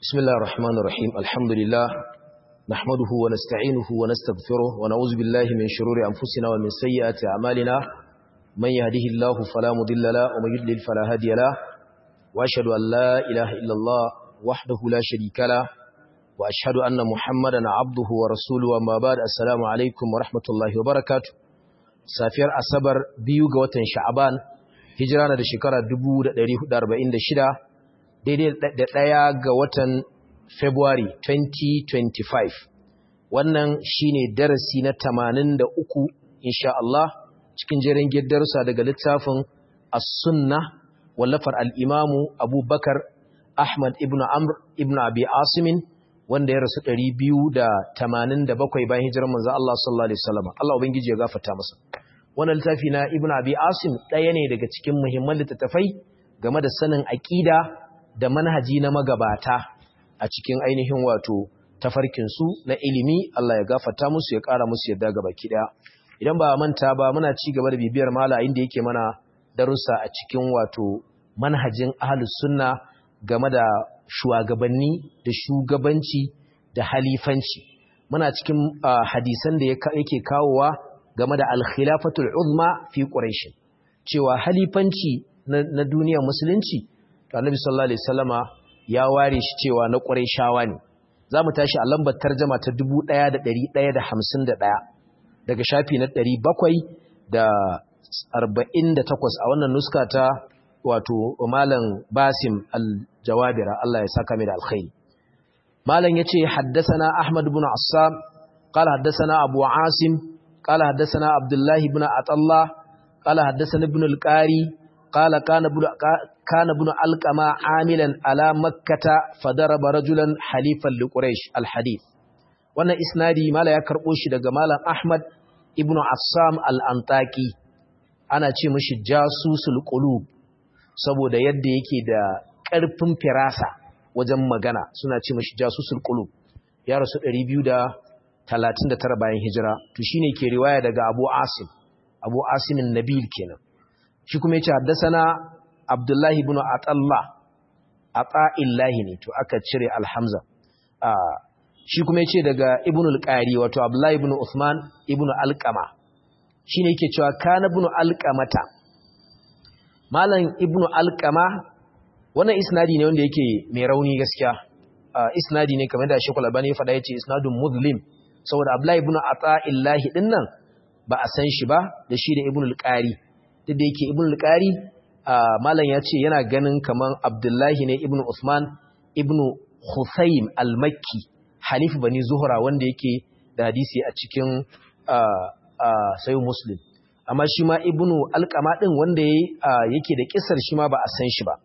بسم الله الرحمن الرحيم الحمد لله نحمده ونستعينه ونستغفره ونعوذ بالله من شرور أنفسنا ومن سيئات أعمالنا من يهده الله فلا مضل له ومن يضلل فلا هادي له وأشهد أن لا إله إلا الله وحده لا شريك له وأشهد أن محمدا عبده ورسوله وما بعد السلام عليكم ورحمة الله وبركاته سافير أصبر بيوغ وطن شعبان هجرانا da shekara 1446 daidai da ɗaya ga watan February 2025 wannan shine darasi na 83 insha Allah cikin jerin darussa daga littafin As-Sunnah wallafar al-Imamu Abubakar Ahmad ibn Amr ibn Abi Asim wanda ya rasu 287 bayan hijirar manzo Allah sallallahu alaihi wasallam Allah ubangiji ya gafarta masa wannan littafi na Ibn Abi Asim ɗaya ne daga cikin muhimman littattafai game da sanin aqida da manhaji na magabata a cikin ainihin wato tafarkinsu na ilimi Allah ya gafarta musu ya ƙara musu yadda gaba daya idan ba manta ba muna ci gaba da bibiyar mala inda yake mana darussa a cikin wato manhajin ahlus sunna game da shugabanni da shugabanci da halifanci muna cikin hadisan da yake kawowa game da al-khilafatul uzma fi quraish cewa halifanci na duniyar musulunci Annabi sallallahu alaihi wasallama ya ware shi cewa na Qurayshawa ne zamu tashi a lambar tarjuma ta 1151 daga shafi na 748 a wannan nuska ta wato malam Basim al-Jawabira Allah ya saka mai da alkhairi malam yace haddathana Ahmad ibn Assam qala haddathana Abu Asim qala haddathana Abdullah ibn Atallah qala haddathana ibn al-Qari qala kana ibn alqama amilan ala makkata fadaraba rajulan halifan liquraish alhadith wannan isnadi mala ya karbo shi daga malam ahmad ibn assam al-antaki ana ce mishi jasusul qulub saboda yadda yake da karfin firasa wajen magana suna ce mishi jasusul qulub ya rasu 239 bayan hijira to shine ke riwaya daga abu asim an-nabil kenan shi kuma yace haddathana Abdullahi ibn Ata'illahi ne to aka cire alhamza shi kuma yace daga Ibn al-Qari wato Abdullahi ibn Uthman ibn Alqama shine yake cewa kana ibn Alqamata malam ibn Alqama wannan isnadi ne wanda yake mai rauni gaskiya isnadi ne kamar da Sheikh Al-Albani ya faɗa yace isnadun mudlim saboda Abdullahi ibn Ata'illahi dinnan ba a san shi ba da shi da Ibn al-Qari duk da yake Ibn al-Qari malam ya ce yana ganin kaman Abdullahi ne ibn Usman ibn Husayn al-Makki Halif bani Zuhra wanda yake da hadisi a cikin Sahih Muslim amma shi ma ibn Alqama din wanda yake da kissar shi ma ba a san shi ba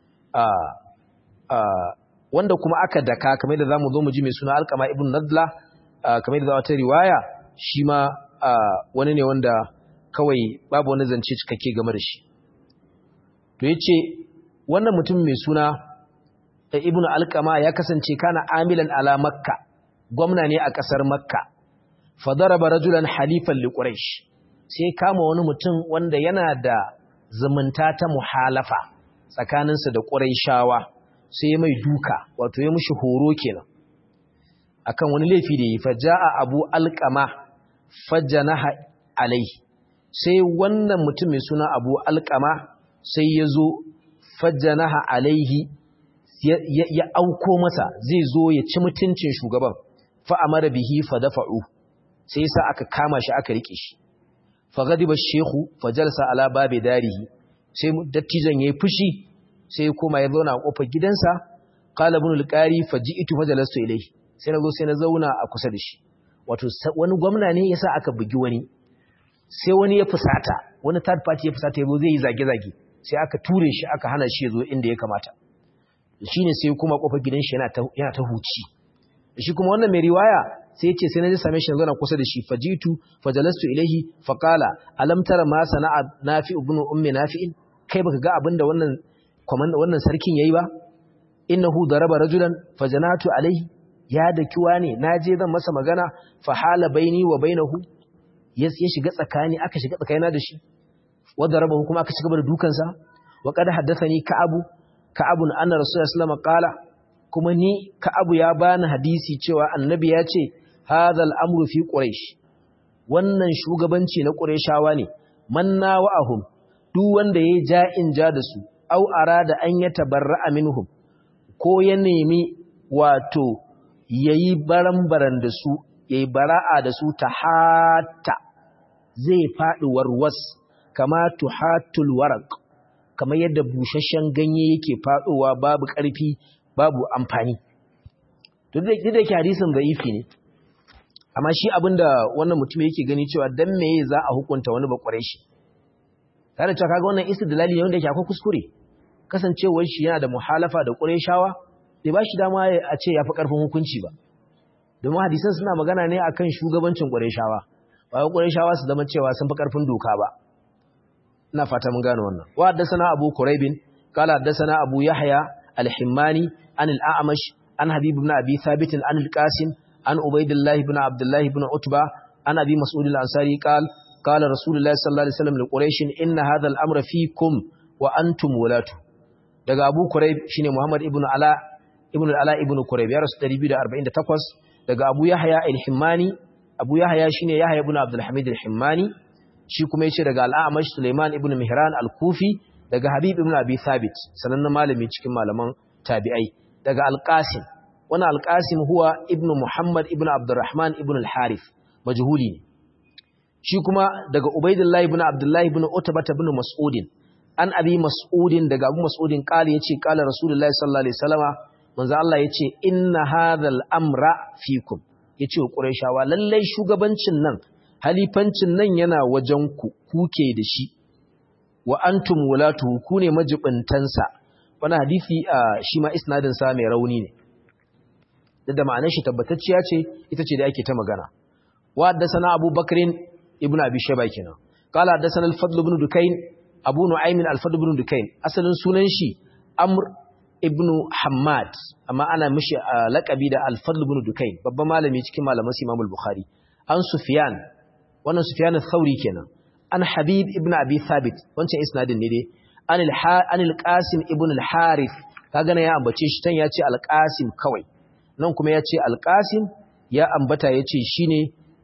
wanda kuma aka daka kamar da zamu zo mu ji mai suna Alqama ibn Nadla kamar da wata riwaya shi ma wani ne wanda kawai babu wani zance cikakke game da shi to yace wannan mutum mai suna Ibn Alqama ya kasance kana amilan ala Makka gwamna ne a kasar Makka fadaraba rajulan halifan li Quraysh sai kama wani mutum wanda yana da zumunta ta muhalafa tsakaninsa da Qurayshawa sai ya mai duka wato ya mushi horo kenan akan wani laifi da yi faja'a Abu Alqama fajanaha alaihi sai wannan mutum mai suna Abu Alqama sai ya zo fajjanaha alaihi ya auko masa zai zo ya ci mutuncin shugaban fa amara bihi fa dafa'u sai sa aka kama shi aka rike shi fa gadiba shehu fa jalsa ala babi darihi sai dattijan yayi fushi sai koma ya zauna a kofar gidansa qala ibn al-qari faji'tu fajalastu ilayhi sai na zo sai na zauna a kusa da shi wato wani gwamna ne yasa aka bugi wani sai wani ya fusata wani third party ya fusata yabo zai yi zage-zage sai aka ture shi aka hana shi ya zo inda ya kamata shine sai kuma kofar gidan shi yana ta huci shi kuma wannan mai riwaya sai ya ce sai na ji same shi yanzu na kusa da shi fajitu fajalastu ilaihi faqala alam tara ma sana'a nafi ibn ummi nafi'in kai baka ga abinda wannan sarkin yayi ba innahu daraba rajulan fajanatu alaihi ya dakiwa ne naje zan masa magana fa hala baini wa bainahu ya shiga tsakani aka shiga tsakanina da shi wadda rabahu kuma aka cigaba da dukansa wa qad haddathani ka'abun anna rasulullahi sallallahu alaihi wasallam qala kuma ni Ka'abu ya bani hadisi cewa annabi ya ce hadhal amru fi quraish wannan shugabanci na qurayshawa ne manna wa'ahum duk wanda yayi ja'in ja da su au arada an yatabarra'a minhum ko ya nemi wato yayi baran da su yayi bara'a da su tahatta zai fadi warwas kama tuhatul waraq kamar yadda bushashshen ganye yake fadowa babu ƙarfi babu amfani duk da yake hadisin da'ifi ne amma shi abinda wannan mutum yake gani cewa dan meye za a hukunta wani bakware shi tare cewa kaga wannan istidlali ne wanda yake akwai kuskure kasancewar shi yana da muhalafa da qurayshawa bai ba shi dama a ce yafi karfin hukunci ba domin hadisan suna magana ne akan shugabancin qurayshawa ba qurayshawa su zama cewa sun fi karfin doka ba ina fata mun gane wannan wa haddathana abu quraibin qala haddathana abu yahya al-himmani an al-a'mash an habib ibn abi thabit an al-qasim an ubaydillah ibn abdullah ibn utba an abi mas'ud al-ansari qala rasulullah sallallahu alaihi wasallam li quraish inna hadha al-amra fiikum wa antum wulatu daga abu quraib shine muhammad ibn ala ibn quraib ya rasu 248 daga abu yahya al-himmani abu yahya shine yahya ibn abdul hamid al-himmani shi kuma yace daga al-a'mash sulaiman ibn mihran al-kufi daga habib ibn abi thabit sanannen malami cikin malaman tabi'ai daga al-qasim wannan al-qasim huwa ibn muhammad ibn abdurrahman ibn al-harith majhuli ne shi kuma daga ubaydullah ibn abdullah ibn utbah ibn mas'ud an abi mas'ud daga abu mas'ud kale yace kala rasulullahi sallallahu alaihi wasallama manzo Allah yace inna hadhal amra fikum yace wa quraishawa lalle shugabancin nan halifancin nan yana wajen ku kuke da shi wa antum wulatu ku ne majibintansa wannan hadisi shi ma isnadin sa mai rauni ne da ma'anar shi tabbatacciya ce ita ce da ake ta magana wa haddathana Abu Bakrin ibn Abi Shayba kenan qala haddathana al-Fadl ibn Dukayn Abu Nu'aym al-Fadl ibn Dukayn asalin sunan shi Amr ibn Hammad amma ana mishi laqabi da al-Fadl ibn Dukayn babban malami cikin malaman Imam al-Bukhari an Sufyan wannan Sufyan al-Thawri kenan an Habib ibn Abi Thabit wancan isnadin ne dai an al-Qasim ibn al-Harith kaga ne ya ambace shi tan yace al-Qasim kawai nan kuma yace al-Qasim ya ambata yace shine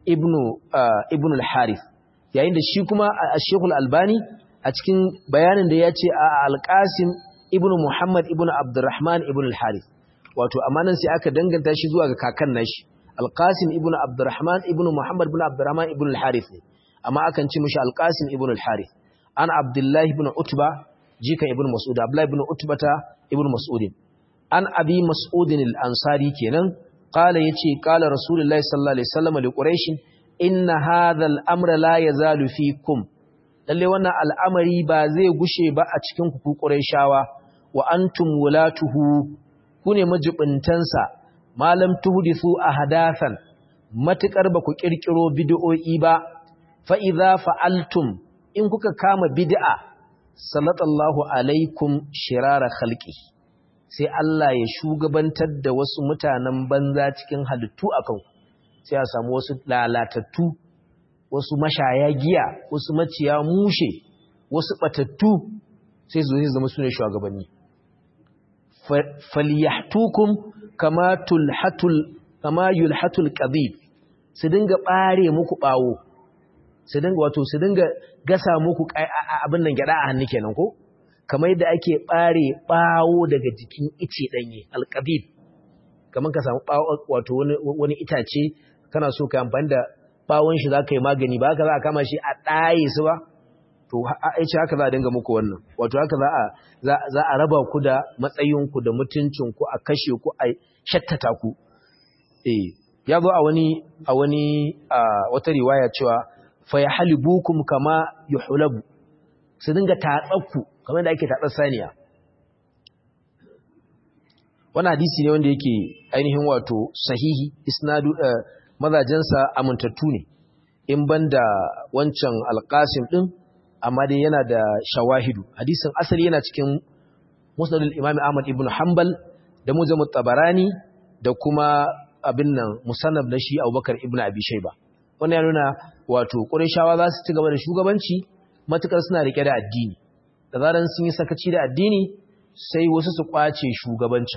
ibn al-Harith yayin da shi kuma Sheikh al-Albani a cikin bayanin da yace al-Qasim ibn Muhammad ibn Abdurrahman ibn al-Harith wato amanan sai aka danganta shi zuwa ga kakan nashi al-Qasim ibn Abdurrahman ibn Muhammad ibn Abdurrahman ibn al-Harith ne amma akan ci mishi al-Qasim ibn al-Harith an Abdullah ibn Utba jika ibn Mas'ud Abdullah ibn Utbata ibn Mas'ud an Abi Mas'ud al-Ansari kenan qala yace qala Rasulullahi sallallahu alaihi wasallam li Quraysh inna hadha al-amra la yazalu fikum lalle wannan al'amari ba zai gushe ba a cikin ku Qurayshawa wa antum wulatuhu kune majibintansa malam tuhdithu ahadathan matukar ba ku kirkiro bid'o'i ba fa idza fa'altum in kuka kama bid'a sallallahu alaikum shirara khalqi sai Allah ya shugabantar da wasu mutanen banza cikin halittu akan ku sai a samu wasu lalatattu wasu mashaya giya wasu maciya mushe wasu batattu sai su zama sune shugabanni falyahtukum kama yulhatul qadib su dinga bare muku bawo su dinga gasa muku abin nan gyada a hannu kenan ko kamar yadda ake bare bawo daga jikin ice danye alqadib kamar ka samu bawo wato wani itace kana so ka amfani da bawon shi zaka yi magani ba haka za a kama shi a daye su ba to aice haka za a dinga muku wannan wato haka za a raba ku da matsayinku da mutuncinku a kashe ku a shattata ku ya zo a wata riwaya cewa fa yahlibukum kama yuhlabu su dinga tatsakku kamar da ake tatsar saniya wannan hadisi ne wanda yake ainihin wato sahihi isnadu mazajensa amintattu ne in banda wancan alqasim din amma dai yana da shawahidu hadisin asali yana cikin musnadul imam ahmad ibn hanbal da mujam at-tabarani da kuma abin nan musannaf na shi abubakar ibn abi shayba wannan ya nuna wato qurayshawa za su ci gaba da shugabanci matukar suna rike da addini da zaran sun yi sakaci da addini sai wasu su kwace shugabancin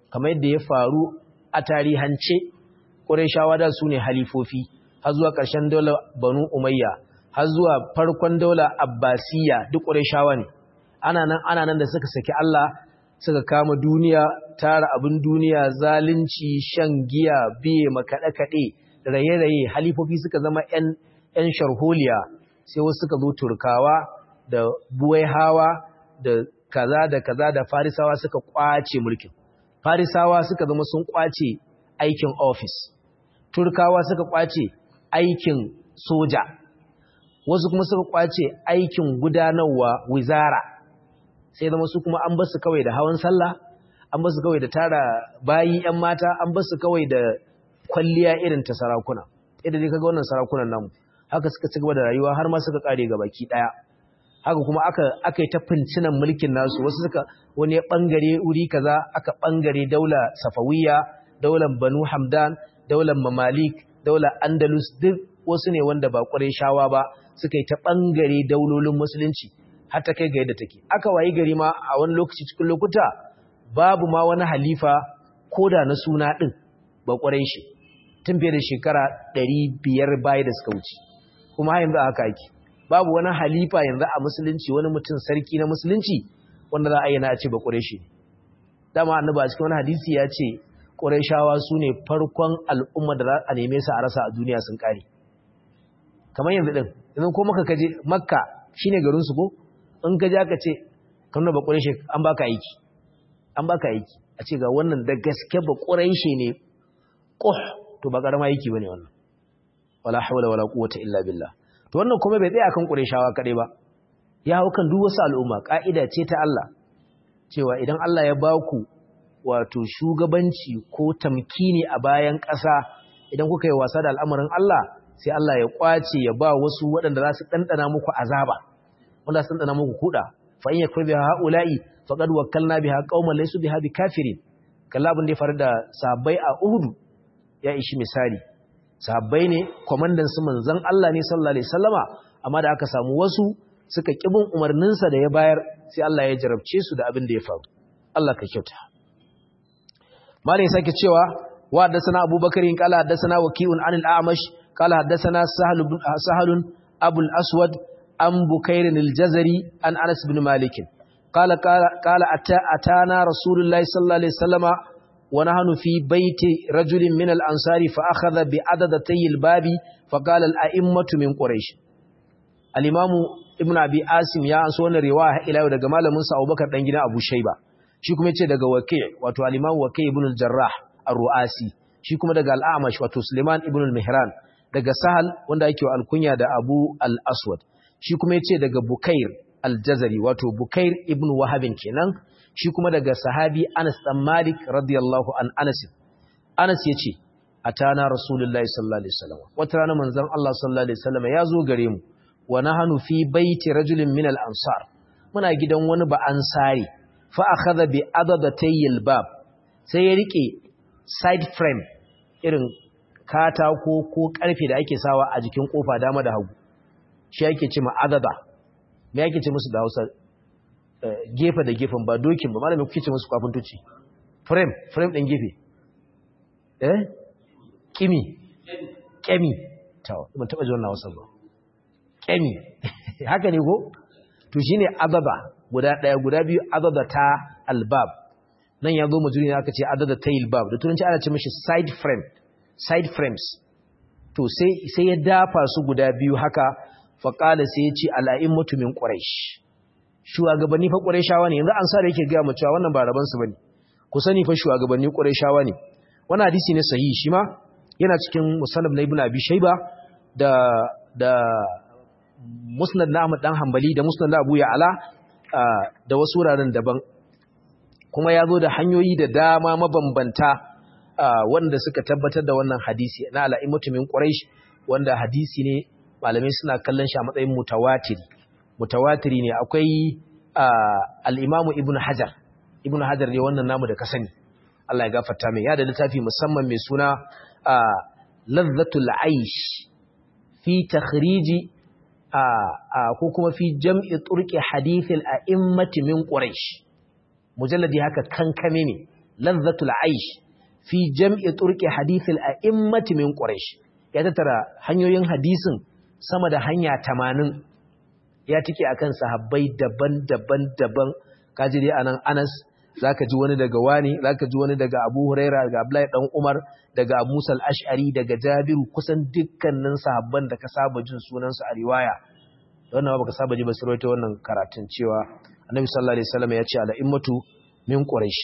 kamar yadda ya faru a tarihance Qurayshawa da su ne halifofi har zuwa ƙarshen daular Banu Umayya har zuwa farkon daular Abbasiyya duk Qurayshawa ne ana nan da suka saki Allah suka kama duniya tara abin duniya zalunci shan giya biye makaɗe-kaɗe raye-raye halifofi suka zama 'yan sharholiya sai wasu suka zo Turkawa da Buwaihawa da kaza da Farisawa suka kwace mulkin Farisawa suka zama sun kwace aikin office Turkawa suka kwace aikin soja wasu kuma suka kwace aikin gudanarwa wizara sai zama su kuma an basu kawai da hawan sallah an basu kawai da tara bayi 'yan mata an basu kawai da kwalliya irin ta sarakuna idan dai kaga wannan sarakunan namu haka suka ci gaba da rayuwa har ma suka kare gabaki daya haka kuma aka yi ta fincinan mulkin nasu wasu suka wani ya bangare wuri kaza aka bangare daula Safawiyya daular Banu Hamdan daular Mamalik daular Andalus duk wasu ne wanda ba Qurayshawa ba suka yi ta bangare daulolin musulunci har ta kai ga yadda take aka wayi gari ma a wani lokaci cikin lokuta babu ma wani halifa koda na suna din ba Qurayshi tun fiye da shekara 500 baya da suka wuce kuma yanzu haka yake babu wani halifa yanzu a musulunci wani mutum sarki na musulunci wanda za a yi na ce ba Qurayshi dama annabi a cikin wani hadisi ya ce Qurayshawa su ne farkon al'umma da za a neme su a rasa a duniya sun kare kamar yanzu din idan ko maka kaje Makka shine garin su ko in ka ja ka ce kamar ba Qurayshi an baka aiki a ce ga wannan da gaske ba Qurayshi ne to ba karama aiki bane wannan wala hawla wala quwwata illa billah to wannan kuma bai tsaya kan Qurayshawa kadai ba ya hau kan duk wasu al'umma kaida ce ta Allah cewa idan Allah ya baku wato shugabanci ko tamkini a bayan ƙasa idan kuka yi wasa da al'amarin Allah sai Allah ya kwace ya ba wasu waɗanda za su dandana muku azaba wanda sun dandana muku kuda fa in yakfur biha haula'i faqad wakkalna biha qauman laysu biha bikafirin kallabun da ya faru da sahabbai a Uhud ya ishi misali sahabbai ne komandan su manzon Allah ne sallallahu alaihi wasallama amma da aka samu wasu suka kibin umarninsa da ya bayar sai Allah ya jarabce su da abin da ya faru Allah ka kyauta malai sake cewa wa haddathana Abubakar qala haddathana Waqi'un anil A'mash qala haddathana Sahal Abu al-Aswad an Bukair al-Jazari an Anas ibn Malik qala atana Rasulullahi sallallahu alaihi wasallama ونحن في بيت رجل من الأنصار فأخذ بعددتي الباب فقال الأئمة من قريش الإمام ابن أبي عاصم يا أنسون الرواية إلى ودى جمال منسى أبو بكر دنجنا أبو شيبة شكم يتشي دقى وكيع واتو الإمام وكيع ابن الجراح الرؤاسي شكم دقى الأعمش واتو سليمان ابن المهران دقى سهل واندا يكيو الكنيا دا أبو الأسود شكم يتشي دقى بكير الجزري واتو بكير ابن وهب كنان shi kuma daga sahabi Anas dan Malik radiyallahu an Anas yace atana rasulullahi sallallahu alaihi wasallam wata rana manzon Allah sallallahu alaihi wasallam ya zo gare mu wa nahnu fi baiti rajulin min al-ansar muna gidan wani ba ansari fa akhadha bi adadatay al-bab sai ya rike side frame irin katako ko karfe da ake sawa a jikin kofa dama da hagu shi yake ce ma adada me yake ce musu da Hausa gefe da gefen ba dokin ba malamin kuke ce musu kwafintoci frame din gefe kemi tawa ban taba ji wannan wasan ba kemi haka ne ko to shine adada guda daya guda biyu adada ta albab nan yazo mujuri aka ce adada ta albab da turanci ana ce mishi side frames to sai ya dafa su guda biyu haka faqala sai ya ce ala'imatu min quraish shugabanni fa Qurayshawa ne yanzu ansar yake ga mu cewa wannan ba raban su bane ku sani fa shugabanni Qurayshawa ne wannan hadisi ne sahihi shi ma yana cikin musannad na Ibn Abi Shayba da musnad na Ahmad dan Hanbali da musnad na Abu Ya'la da wasu wuraren daban kuma yazo da hanyoyi da dama mabambanta wanda suka tabbatar da wannan hadisi na ala'imatu min Quraysh wanda hadisi ne malamai suna kallon shi a matsayin mutawatiri ne akwai al-Imam Ibn Hajar ne wannan namu da ka sani Allah ya gafarta mai ya da littafi musamman mai suna Ladhatul Aish fi takhriji ko kuma fi jam'i turqi hadith al-a'immati min Quraysh mujalladi haka kankame ne ladhatul aish fi jam'i turqi hadith al-a'immati min quraish ya tattara hanyoyin hadisin sama da hanya 80 ya tike akan sahabbai daban-daban kaji dai anan Anas zaka ji wani daga wani zaka ji wani daga Abu Huraira daga Abdullahi dan Umar daga Abu Musa al-Ash'ari daga Jabiru kusan dukkanin sahabban da ka saba jin sunan su a riwaya wannan ba ka saba ji ba sai rawaito wannan karatun cewa Annabi sallallahu alaihi wasallam ya ce al-immatu min quraish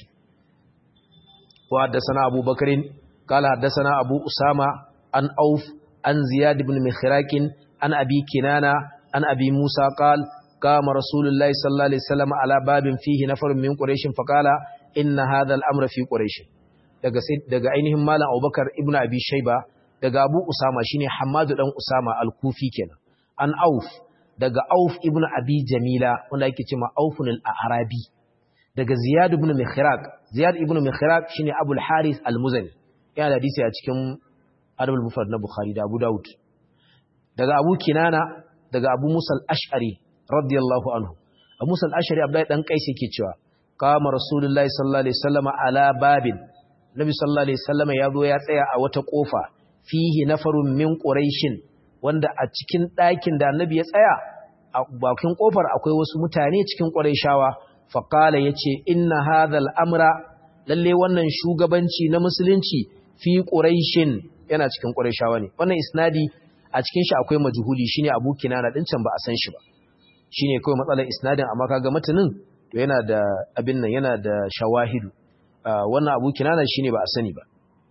wa haddathana Abu Bakrin qala haddathana Abu Usama an Auf an Ziyad ibn Mikhraq an Abi Kinana an Abi Musa qala قام رسول الله صلى الله عليه وسلم على باب فيه نفر من قريش فقال إن هذا الأمر في قريش daga ainihin malam Abubakar ibn Abi Shayba daga Abu Usama shine Hammad dan Usama al-Kufi kenan an Auf daga Auf ibn Abi Jamila wanda yake cewa Aufun al-Arabi daga Ziyad ibn Mikhraq Ziyad ibn Mikhraq shine Abu al-Harith al-Muzani yana da hadisi a cikin Adab al-Mufrad na Bukhari da Abu Dawud daga Abu Kinana daga Abu Musa al-Ash'ari radiyallahu anhu Abu Musa al-Ash'ari Abdullahi dan Qais yake cewa qama Rasulullahi sallallahu alaihi wasallam ala babin Nabi sallallahu alaihi wasallam ya zo ya tsaya a wata kofa fihi nafarun min quraishin wanda a cikin ɗakin da Annabi ya tsaya a bakin kofar akwai wasu mutane cikin quraishawa fa qala yace inna hadha al-amra lalle wannan shugabanci na musulunci fi quraishin yana cikin quraishawa ne wannan isnadi a cikin shi akwai majhuli shine Abu Kinana din can ba a san shi ba shine kawai matsalar isnadin amma kaga matanin to yana da abin nan yana da shawahidu wannan Abu Kinana shine ba a sani ba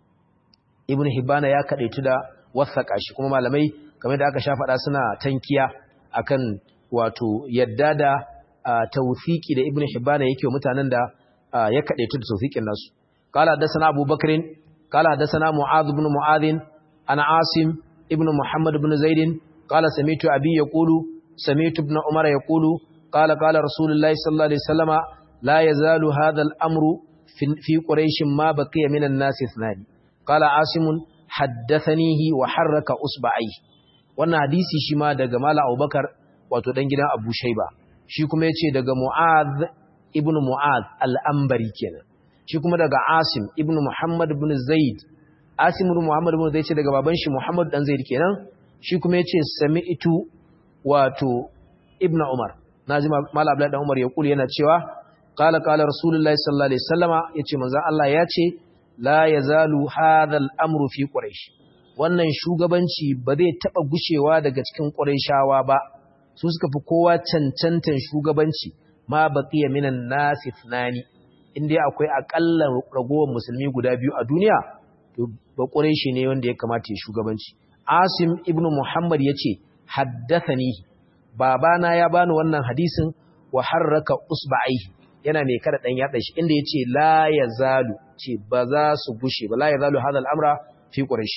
Ibn Hibban ya kadaitu da wasaka shi kuma malamai kamar da aka sha faɗa suna tankiya akan wato yadda da tawfiki da Ibn Hibban yake mutanen da ya kadaitu da tawfikin nasu qala hadathana Abu Bakrin qala hadathana Mu'adh ibn Mu'adh ana Asim ibn Muhammad ibn Zaid qala sami'tu abi yaqulu سمعت ابن عمر يقول قال رسول الله صلى الله عليه وسلم لا يزال هذا الأمر في قريش ما بقي من الناس اثنان قال عاصم حدثنيه وحرك أصبعيه wannan hadisi shi ma daga Mala Abubakar wato dan gidan Abu Shayba shi kuma yace daga Mu'adh ibn Mu'adh al-Anbari kenan shi kuma daga Asim ibn Muhammad ibn Zaid Asim ibn Muhammad ibn Zaid ce daga baban shi Muhammad dan Zaid kenan shi kuma yace sami'tu wato Ibn Umar naji Mala Abdullah dan Umar ya kula yana cewa qala Rasulullahi sallallahu alaihi wasallama yace manzo Allah yace la yazalu hadha al-amru fi quraish wannan shugabanci ba zai taba gushewa daga cikin quraishawa ba su suka fi kowa cancantan shugabanci ma baqiya minan nas ithnani indai akwai akalla ragowar musulmi guda biyu a duniya to ba quraishi ne wanda ya kamata ya shugabanci Asim ibn Muhammad yace haddathani babana ya bani wannan hadisin wa harraka usba'i yana mai kada dan yada shi inda yace la yazalu ce ba za su gushe ba la yazalu hada al-amra fi quraish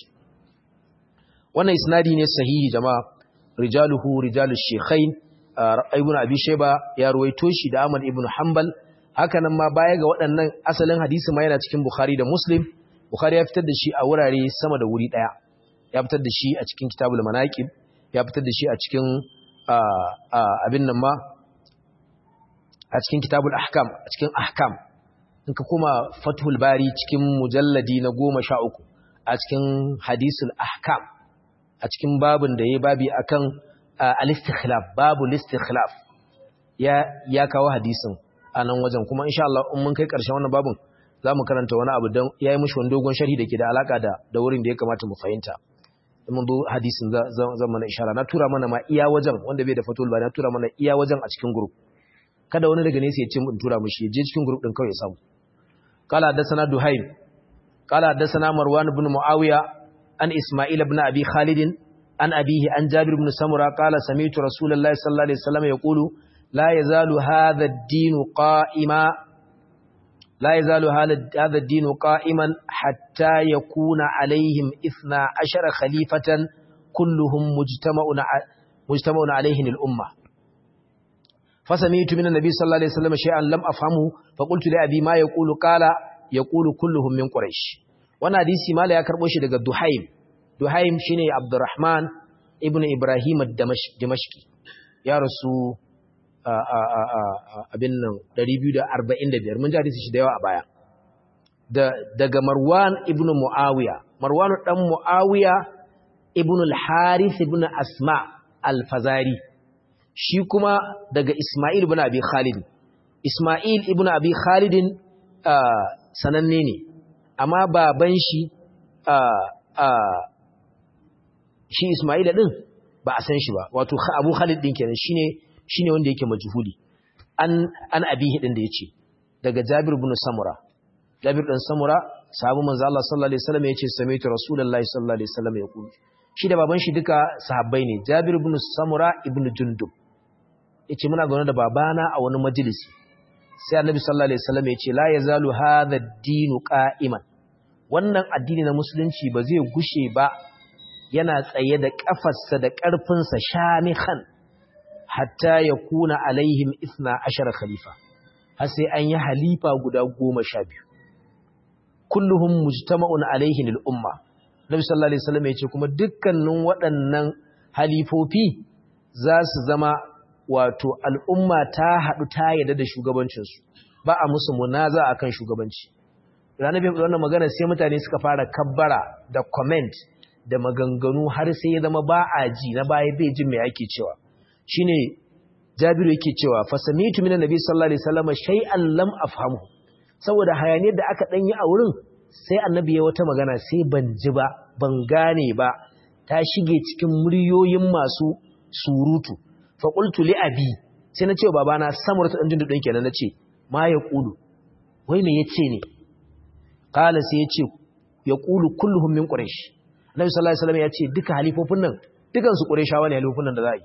wannan isnadi ne sahihi jama'a rijaluhu rijalush shaykhain ibn abi shayba ya ruwaito shi da Ahmad ibn Hanbal haka nan ma baya ga waɗannan asalin hadisi ma yana cikin Bukhari da Muslim Bukhari ya fitar da shi a wurare sama da wuri daya ya fitar da shi a cikin kitabul manaqib ya fitar da shi a cikin abin nan ma a cikin kitabul ahkam a cikin ahkam in ka kuma fathul bari cikin mujalladi na 13 a cikin hadisul ahkam a cikin babin da yayi babi akan al-istikhlaf babul istikhlaf ya kawo hadisin a nan wajen kuma insha Allah in mun kai karshen wannan babin zamu karanta wani abu dan yayi mishi wani dogon sharhi dake da alaka da wurin da ya kamata mu fahimta mun zo hadisin zan mana ishara na tura mana ma iya wajen wanda bai da fatul bari na tura mana iya wajen a cikin group kada wani daga nesa ya ce mun tura mishi ya je cikin group din kawai ya samu qala hadathana Duhaym qala hadathana Marwan ibn Muawiya an Isma'il ibn Abi Khalid an abihi an Jabir ibn Samura qala sami'tu Rasulullahi sallallahu alaihi wasallam yaqulu la yazalu hadha ad-din qa'ima لا يزال هذا الدين قائما حتى يكون عليهم 12 خليفة كلهم مجتمع عليه الأمة فسمعت من النبي صلى الله عليه وسلم شيئا لم أفهمه فقلت لأبي ما يقول قال يقول كلهم من قريش وانا حديثي ما لا يكربوش دغ Duhaym shine Abdurrahman ibn Ibrahim ad-Damashqi ya rasu abin nan 245 mun ji hadisi shi da yawa a baya daga Marwan ibn Muawiya. Marwan dan Muawiya ibn al-Harith ibn Asma al-Fazari, shi kuma daga Isma'il ibn Abi Khalid. Isma'il ibn Abi Khalid sananne ne, amma baban shi shi Isma'il din ba a san shi ba, wato Abu Khalid din kenan shine wanda yake majhuli. An abihi din da yace daga Jabir ibn Samura. Jabir dan Samura sahabu manzo Allah sallallahu alaihi wasallam yace sami'tu Rasulullahi sallallahu alaihi wasallam yaqulu. Shi da baban shi duka sahabbai ne. Jabir ibn Samura ibn Jundub yace muna zaune da babana a wani majalisi. Sai Annabi sallallahu alaihi wasallam yace la yazalu hadha ad-din qa'iman. Wannan addini na musulunci ba zai gushe ba yana tsaye da kafarsa da karfinsa shamihan hatta yakuna alaihim 12 khalifa. Har sai an yi halifa guda 12. Kulluhum mujtama'un alaihi lil umma. Nabi sallallahu alaihi wasallam yace kuma dukkanin waɗannan halifofi za su zama wato al'umma ta haɗu ta yadda da shugabancinsu, ba a musu munaza akan shugabanci. Ranar bai wannan magana sai mutane suka fara kabbara da comment da maganganu har sai ya zama ba a ji na baya bai jin me ake cewa. Shine Jabiru yake cewa fasamitu minan nabi sallallahu alaihi wasallam shay'an lam afhamu. Saboda hayaniyar da aka danyi a wurin sai annabi ya wata magana sai ban ji ba, ban gane ba, ta shige cikin muryoyin masu surutu. Fa qultu li abi, sai na ce wa babana Samuratu dan Jundub din kenan nace ma ya qulu, wai me yace ne? Kala sai yace ya qulu kulluhum min quraish. Annabi sallallahu alaihi wasallam yace duka halifofin nan dukan su qurayshawa ne halifofin nan da za a yi.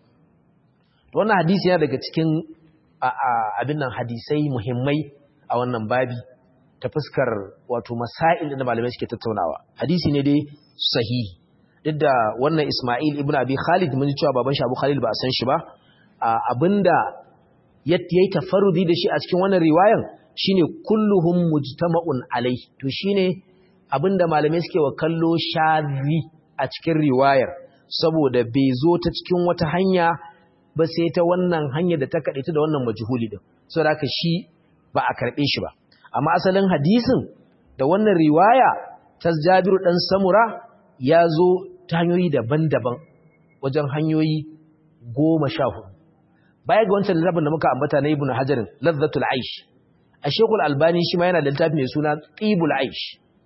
Wannan hadisi yana daga cikin abin nan hadisai muhimmai a wannan babi ta fuskar wato masail da malamai suke tattaunawa. Hadisi ne dai sahihi. Duk da wannan Isma'il ibn Abi Khalid mun ji cewa baban shi Abu Khalid ba a san shi ba. Abinda yayi tafarrudi da shi a cikin wannan riwayan shine kulluhum mujtama'un alai. To shine abinda malamai suke wa kallo shadhi a cikin riwayar, saboda bai zo ta cikin wata hanya ba sai ta wannan hanya da ta kadaita da wannan majhuli din. Saboda haka shi ba a karbe shi ba. Amma asalin hadisin da wannan riwaya ta Jabiru dan Samura ya zo ta hanyoyi daban-daban, wajen hanyoyi 14. Baya ga wancan littafin da muka ambata na Ibn Hajar Ladhatul Aish, Sheikh Al-Albani shi ma yana da littafi mai suna Tibul Aish.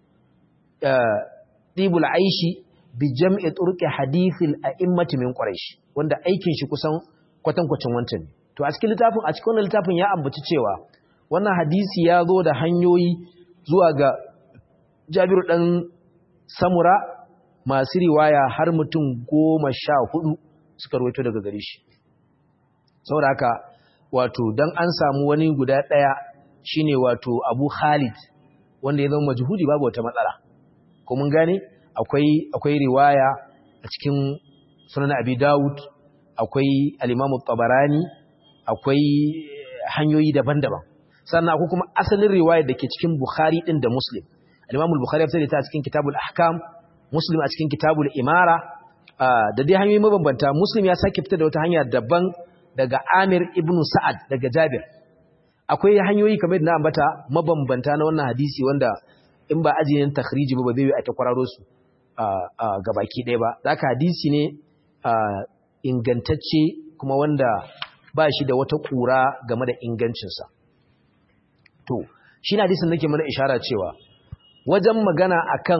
Tibul Aish bi jam'i turqi hadithil a'immati min Quraysh, wanda aikin shi kusan kwatankwacin wancan ne. To a cikin wannan littafin ya ambaci cewa wannan hadisi ya zo da hanyoyi zuwa ga Jabiru dan Samura masu riwaya har mutum 14 suka rawaito daga gare shi. Saboda haka wato dan an samu wani guda daya shine wato Abu Khalid wanda ya zama majhuli babu wata matsala. Ko mun gane akwai riwaya a cikin Sunan Abi Dawud, akwai al-Imam Tabarani, akwai hanyoyi daban-daban. Sannan akwai kuma asalin riwayar da ke cikin Bukhari din da Muslim. Al-Imam al-Bukhari ya fitar da ta cikin Kitabul Ahkam, Muslim a cikin Kitabul Imara, da dai hanyoyi mabambanta. Muslim ya sake fitar da wata hanya daban daga Amir ibn Sa'ad daga Jabir. Akwai hanyoyi kamar da na ambata mabambanta na wannan hadisi wanda in ba ajiyin takhriji ba zai yi a ta kwararo su gabaki ɗaya ba. Zaka hadisi ne ingantacce kuma wanda ba shi da wata kura game da ingancinsa. To, shi na hadisin nake mana ishara cewa wajen magana akan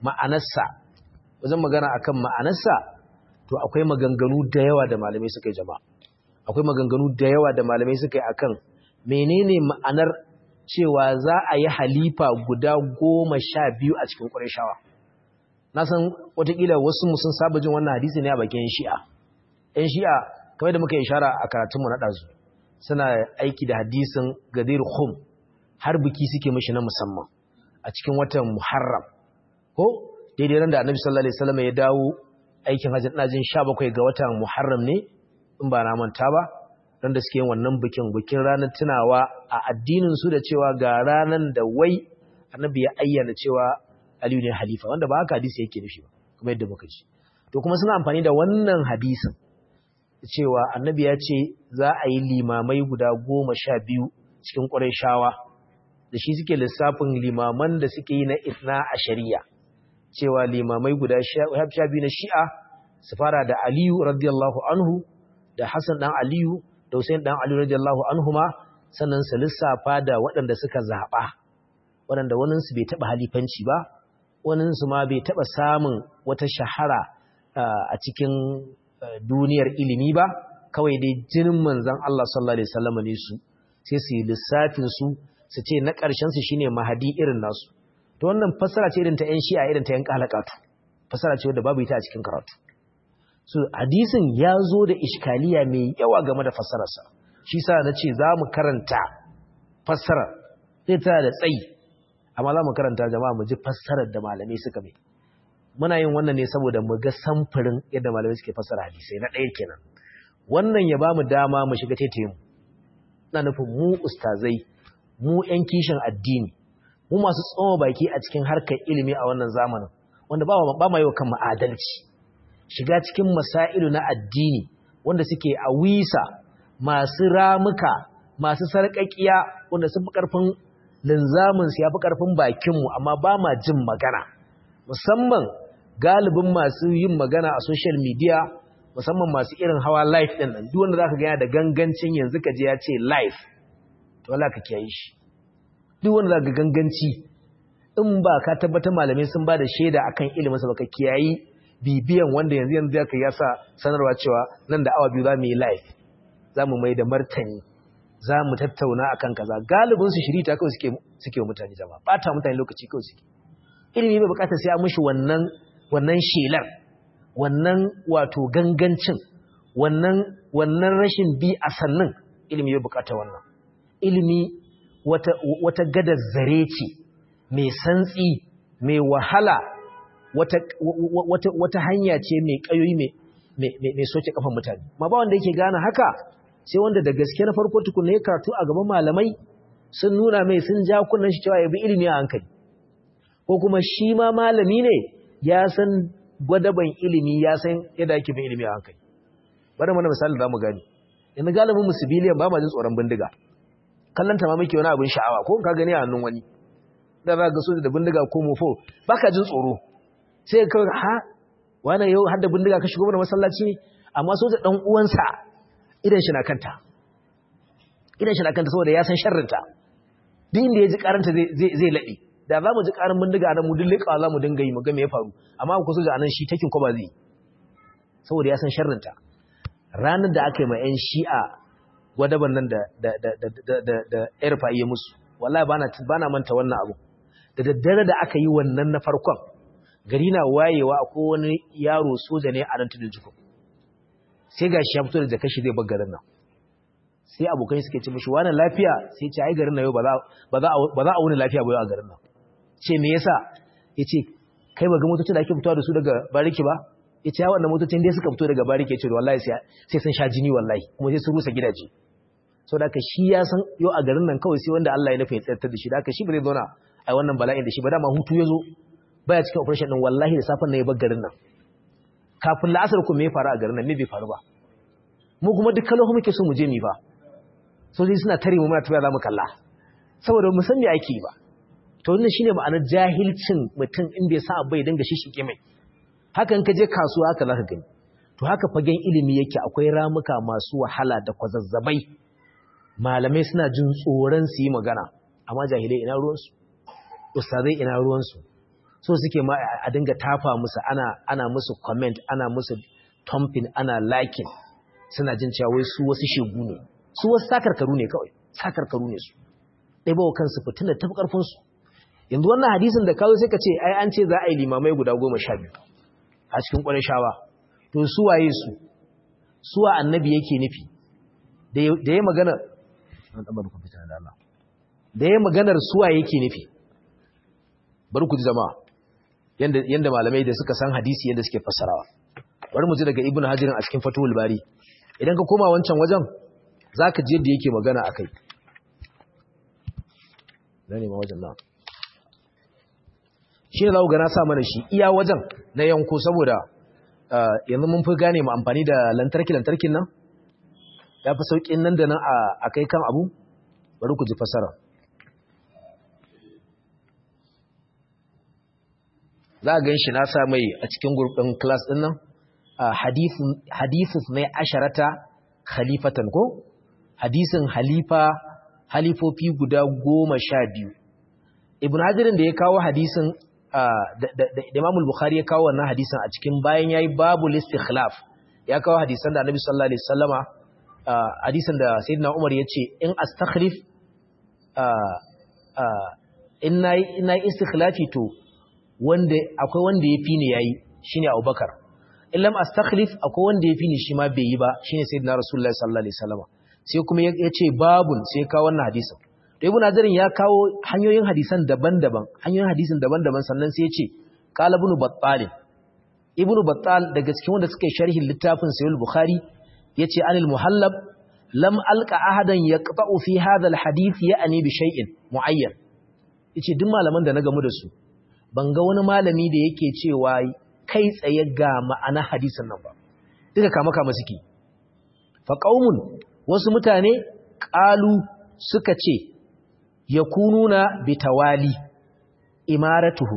ma'anarsa to akwai maganganu da yawa da malamai suka yi jama'a. Akwai maganganu da yawa da malamai suka yi akan menene ma'anar cewa za a yi halifa guda 12 a cikin Qurayshawa. Na san watakila wasu sun saba jin wannan hadisi ne a bakin Shi'a. ‘Yan Shi'a, kamar da muka yi ishara a karatunmu na ɗazu, suna aiki da hadisin Gadir Khum, har biki suke mashi na musamman a cikin watan Muharram. Ko daidai ran da Annabi sallallahu alaihi wasallam ya dawo aikin hajji, ina jin 17 ga watan Muharram ne in ba na manta ba, ran da suke yin wannan bikin ranar tunawa a addinin su da cewa ga ranan da wai Annabi ya ayyana cewa Aliyu ne halifa, wanda ba haka hadisi yake nufi ba kuma yadda muka ji. To kuma suna amfani da wannan hadisin cewa Annabi ya ce za a yi limamai guda 12 cikin Qurayshawa da shi suke lissafin limaman da suke yi na ithna ashariya cewa limamai guda 12 na shi'a su fara da Aliyu radiyallahu anhu da Hassan dan Aliyu da Hussein dan Aliyu radiyallahu anhuma sannan su lissafa da waɗanda suka zaɓa waɗanda waninsu bai taɓa halifanci ba waninsu ma bai taɓa samun wata shahara a cikin duniyar ilimi ba kawai dai jinin manzon Allah sallallahu alaihi wasallam ne su sai su yi lissafin su su ce na ƙarshen su shine mahadi irin nasu to wannan fassara ce irin ta ƴan shi'a irin ta ƴan kalakatu fassara ce wanda babu ita a cikin karatu so hadisin ya zo da iskaliya mai yawa game da fassararsa shi sa na ce za mu karanta fassara zai tana da tsayi amma za mu karanta jama'a mu ji fassarar da malamai suka mai muna yin wannan ne saboda mu ga samfurin yadda malamai suke fassara hadisai na ɗaya kenan wannan ya ba mu dama mu shiga taitayin na nufin mu ustazai mu ƴan kishin addini mu masu tsoma baki a cikin harkar ilimi a wannan zamanin wanda ba ma yi wa kan adalci shiga cikin masailu na addini wanda suke a wisa masu ramuka masu sarƙaƙiya wanda sun fi ƙarfin linzaminsu ya fi ƙarfin bakinmu amma ba ma jin magana musamman galibin masu yin magana a social media musamman masu irin hawa live ɗin nan duk wanda za ka gaya da gangancin yanzu ka je ya ce live to wala ka kiyaye shi duk wanda za ka ganganci in ba ka tabbatar malamai sun ba da shaida akan iliminsa ba ka kiyayi bibiyan wanda yanzu ya kai ya sa sanarwa cewa nan da awa biyu za mu yi live za mu mai da martani za mu tattauna akan kaza galibin su shirita kawai suke mutane jama'a bata mutane lokaci kawai suke ilimi bai bukatar sai a mishi wannan shelar wannan wato gangancin wannan rashin bi a sannan ilimi bai bukatar wannan ilimi wata gadar zare ce mai santsi mai wahala wata hanya ce mai kayoyi mai soke kafan mutane ma ba wanda yake gane haka sai wanda da gaske na farko tukuna ya karatu a gaban malamai sun nuna mai sun ja kunnan shi cewa ya bi ilimi a hankali ko kuma shi ma malami ne ya san gwadaban ilimi ya san yadda ake bin ilimi a hankali bari mana misali za mu gani yanzu galibin mu civilian ba ma jin tsoron bindiga kallanta ma muke wani abin sha'awa ko ka gani a hannun wani da za ga soja da bindiga ko mofo baka jin tsoro sai ka ha wani yau har da bindiga ka shigo mana masallaci ne amma soja dan uwansa idan shi na kanta saboda ya san sharrinta duk inda ya ji karanta zai laɗe da za mu ji karin bindiga nan mu dullika za mu dinga yi mu ga me ya faru amma ku soja anan shi takin ko ba zai saboda ya san sharrinta ranar da aka yi ma yan shi'a gwadaban nan da airfa yi musu wallahi bana manta wannan abu da daddare da aka yi wannan na farkon gari na wayewa akwai wani yaro soja ne a nan tudun jikon sai ga shi ya fito da kashi zai bar garin nan sai abokai suke ce mishi wannan lafiya sai ce ai garin nan yau ba za a wuni lafiya ba yau a garin nan ce me yasa yace kai ba ga motocin da ake fitowa da su daga bariki ba yace ya wannan motocin dai suka fito daga bariki yace wallahi sai sun sha jini wallahi kuma sai sun rusa gidaje saboda haka shi ya san yau a garin nan kawai sai wanda Allah ya nufa ya tsayar da shi da haka shi ba zai zauna ai wannan bala'in da shi ba dama hutu yazo baya cikin operation din wallahi da safan nan ya bar garin nan kafin la'asar ku me ya faru a garin nan me bai faru ba mu kuma duk kallon muke so mu je mi ba sojoji suna tare mu muna tafiya za mu kalla saboda mu san me ake yi ba to wannan shine ma'anar jahilcin mutum in bai sa bai dinga shishike mai hakan ka je kasuwa haka zaka gani to haka fagen ilimi yake akwai ramuka masu wahala da kwazazzabai malamai suna jin tsoron su yi magana amma jahilai ina ruwansu ustazai ina ruwansu so suke ma a dinga tafa musu ana musu comment ana musu thumping ana liking suna jin cewa wai su wasu shegu ne su wasu sakarkaru ne kawai sakarkaru ne su dai bawo kansu fitina tafi karfin su yanzu wannan hadisin da kawo sai ka ce ai an ce za a yi limamai guda 12 a cikin Qurayshawa to su waye su wa annabi yake nufi da ya magana an tabar ku fitina da Allah da ya maganar su waye yake nufi bari ku ji jama'a yanda malamai da suka san hadisi yanda suke fassarawa bari mu ji daga Ibn Hajar a cikin Fathul Bari idan ka koma wancan wajen zaka ji yadda yake magana akai dan ne ma wajen nan shi ne zaku ga na sa mana shi iya wajen na yanko saboda yanzu mun fi gane mu amfani da lantarkin nan ya fi saukin nan da nan a kai kan abu bari ku ji fassara za a ganshi na sa mai a cikin group din class din nan hadithus mai asharata khalifatan ko hadisin halifofi guda 12. Ibn Hajar da ya kawo hadisin da Imam al-Bukhari ya kawo wannan hadisin a cikin bayan yayi babul istikhlaf ya kawo hadisan da Annabi sallallahu alaihi wasallama hadisin da Sayyidina Umar yace in astakhlif inna istikhlafi to akwai wanda yafi ni yayi shine Abubakar in lam astakhlif akwai wanda yafi ni shi ma bai yi ba shine Sayyidina Rasulullahi sallallahu alaihi wasallama sai kuma yace babun sai kawo wannan hadisin to Ibn Hajar ya kawo hanyoyin hadisan daban-daban sannan sai ya ce qala ibn battal daga cikin wanda suka yi sharhin littafin sahih al-bukhari yace anil muhallab lam alqa ahadan yaqta'u fi hadha al-hadith ya'ni bi shay'in muayyan yace duk malaman da na gamu da su ban ga wani malami da yake cewa kai tsaye ga ma'ana hadisin nan ba duka kama suke fa qaumun wasu mutane qalu suka ce yakununa bitawali imaratuhu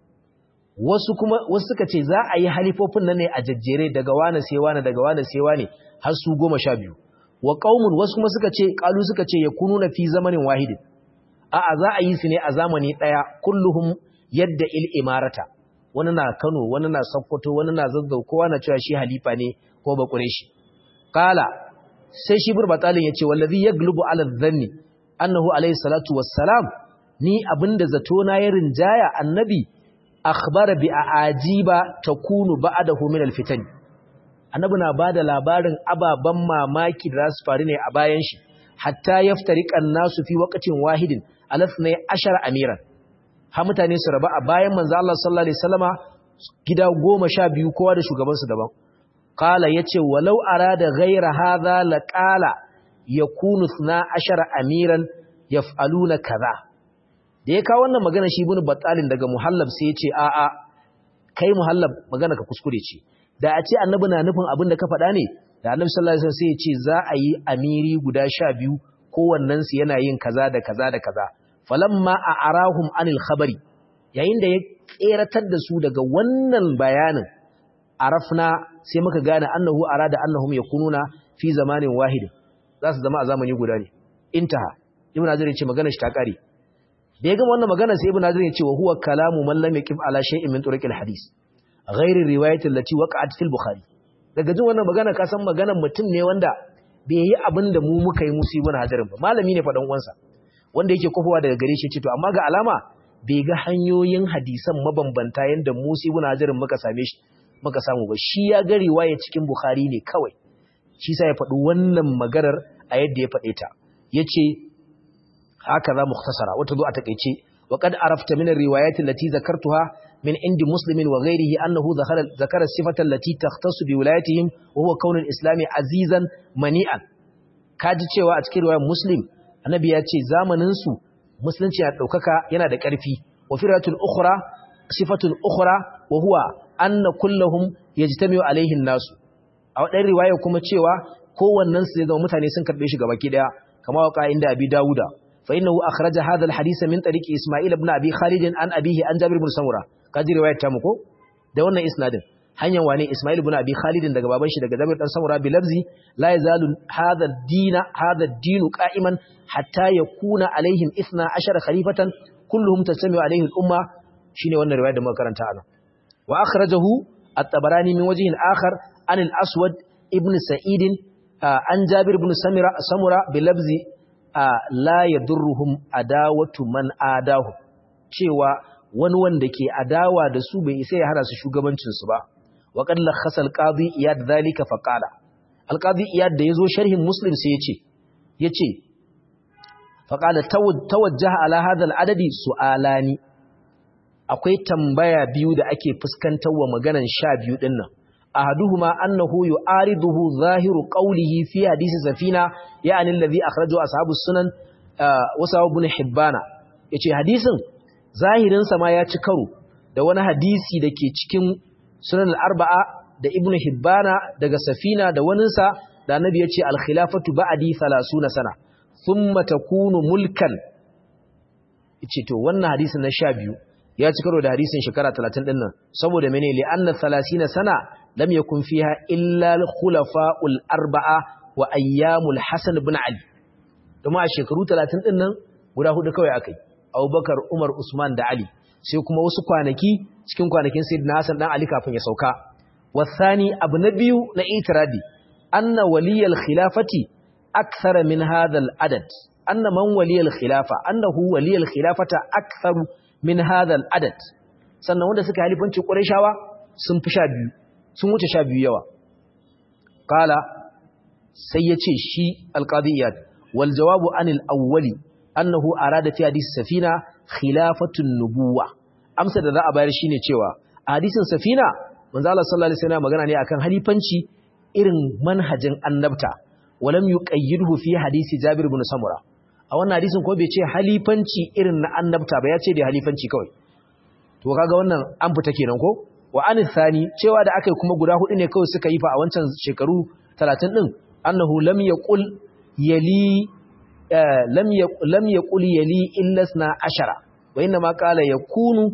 wasu suka ce za a yi halifofin nan ne a jajjere daga wane sai wane daga wane sai wane har su 12 wa qaumun wasu kuma suka ce qalu suka ce yakununa fi zamanin wahidin a'a za a yi su ne a zamani daya kulluhum yadda il imarata wani na Kano wani na Sokoto wani na Zazzau kowa na cewa shi halifa ne ko ba Quraishi qala sai shi burbatalin yace wallazi yaglubu ala dhanni annahu alayhi salatu wassalam ni abinda zato na ya rinjaya annabi akhbara bi ajiba takunu ba'dahu min alfitan annabi na bada labarin ababan mamaki da su faru ne a bayan shi hatta yaftariqan nasu fi waqtin wahidin alasnai 10 amiran ha mutane su raba a bayan manzo Allah sallallahu alaihi wasallama gida 12 kowa da shugaban su daban qala yace walau arada ghayra hadha laqala yakunu 12 amiran yaf'aluna kaza da ya kawo wannan magana shi ibn battalin daga muhallab sai ya ce a'a kai muhallab magana ka kuskure ce da a ce annabi na nufin abin da ka faɗa ne da annabi sallallahu alaihi wasallam sai ya ce za a yi amiri guda 12 kowannen su yana yin kaza da kaza da kaza falamma a'arahum anil khabari yayin da ya keratar da su daga wannan bayanin arafna sai muka gane annahu arada annahum yakununa fi zamanin wahid za su zama a zamani guda ne intaha ibn Hajar ya ce magana shi ta kare da ya gama wannan magana sai ibn Hajar ya ce wa huwa kalamu man lam yakif ala shay'in min turuq al-hadith ghayr riwayat allati waqa'at fil bukhari daga jin wannan magana ka san maganar mutum ne wanda bai yi abin da mu muka yi musu ibn Hajar ba malami ne fadan uwansa wanda yake kofowa daga gare shi ce to amma ga alama bai ga hanyoyin hadisan mabambanta yanda musu ibn Hajar muka same shi muka samu ba shi ya ga riwaya cikin bukhari ne kawai shi sai ya faɗi wannan maganar a yadda ya faɗe ta yace هكذا مختصرة وتضوء تقيتي وقد عرفت من الروايات التي ذكرتها من عند مسلم وغيره أنه ذكر الصفة التي تختص بولايتهم وهو كون الإسلام عزيزا منيئا kaji cewa a cikin riwayar Muslim annabi ya ce zamanin su musulunci ya daukaka yana da ƙarfi wa firatul ukhra sifatul ukhra wa huwa anna kulluhum yajtami'u alaihi an-nas a wadan riwaya kuma cewa kowannen su zai zama mutane sun karbe shi gabaki daya kama waka inda Abi Dawuda فإنه أخرج هذا الحديث من طريق إسماعيل بن أبي خالد عن أبيه عن جابر بن سمرة كذي رواية تامكو ده wannan isnadin hanyar wane Ismail ibn Abi Khalid daga baban shi daga Jabir dan Samura bi lafzi la yazalu hadha ad-din qa'iman hatta yakuna alaihim 12 khalifatan kulluhum tasmi alaihi al-umma shine wannan riwaya da muka karanta ana wa akhrajahu at-Tabarani min wajhin akhar an al-Aswad ibn Sa'id an Jabir ibn Samura bi lafzi la yadurruhum adawatu man adahu cewa wani wanda ke adawa da su bai isa ya hana su shugabancin su ba wa qad lakhasa al-qadi iyad dhalika fa qala al-qadi iyad da yazo sharhin Muslim sai yace fa qala tawajjaha ala hadha al-adadi su'alani akwai tambaya biyu da ake fuskantar wa maganan 12 din nan ahaduhuma annahu yu'ariduhu zahiru qawlihi fi hadisi safina ya'ni alladhi akhrajahu ashabus sunan wa sahih ibn hibbana yace hadisin zahirin sa ma ya ci karo da wani hadisi dake cikin sunan al-arba'a da ibn hibbana daga safina da wanin sa da annabi yace al-khilafatu ba'di 30 sana thumma takunu mulkan yace to wannan hadisin na 12 ya ci karo da hadisin shekara 30 din nan saboda mene li anna 30 sana lam yakun fiha illa al-khulafa'ul arba'a wa ayyamul Hasan ibn Ali kuma a shekaru 30 din nan guda hudu kawai akai Abubakar Umar Usman da Ali sai kuma wasu kwanaki cikin kwanakin Sayyidina Hasan dan Ali kafin ya sauka wasani abu na biyu na itiradi anna waliyal khilafati akthara min hadha al-adad anna man waliyal khilafa annahu waliyal khilafata akthar min hadha al-adad sannan wanda suka halifanci Qurayshawa sun fi 12 sun wuce 12 yawa qala sai yace shi al-qadiyat wal jawabu anil awwali annahu arada fi hadith safina khilafatun nubuwa amsa da za a bayar shine cewa a hadisin safina manzo Allah sallallahu alaihi wasallam magana ne akan halifanci irin manhajin annabta walam yuqayyidhu fi hadisi Jabir ibn Samura a wannan hadisin ko bai ce halifanci irin na annabta ba ya ce da halifanci kawai to kaga wannan an fita kenan ko wa anis thani cewa da akai kuma guda hudu ne kawai suka yi fa a wancan shekaru 30 din annahu lam yaqul yali lam yaqul yali illa 12 wa inna ma qala yakunu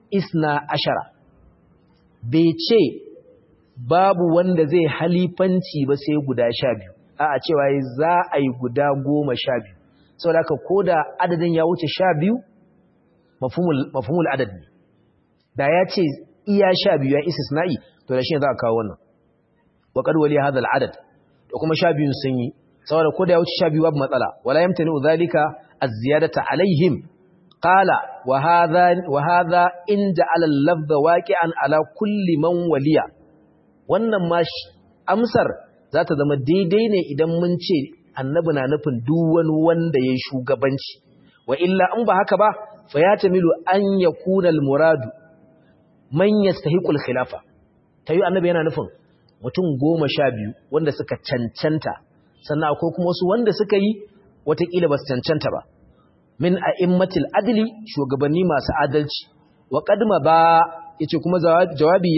12 bai ce babu wanda zai halifanci ba sai guda 12 a'a cewa za a yi guda 12 saboda haka koda adadin ya wuce 12 mafhumul adad ne da ya ce iya 12 ya istisna'i to da shi za a kawo wannan wa qad wali hadha al-adad to kuma 12 sun yi saboda koda ya wuce 12 babu matsala wala yamtani zalika az-ziyadata alaihim qala wa hadha in ja'ala al-lafdha waqi'an ala kulli man waliya wannan ma amsar za ta zama daidai ne idan mun ce annabi na nufin duk wani wanda ya shugabanci wa illa in ba haka ba fa ya tamilu an yakuna al-muradu man yastahiqul khilafa tayi annabi yana nufin mutum 12 wanda suka cancanta sannan akwai kuma wasu wanda suka yi watakila ba su cancanta ba min a'immatil adli shugabanni masu adalci wa qadma ba yace kuma jawabi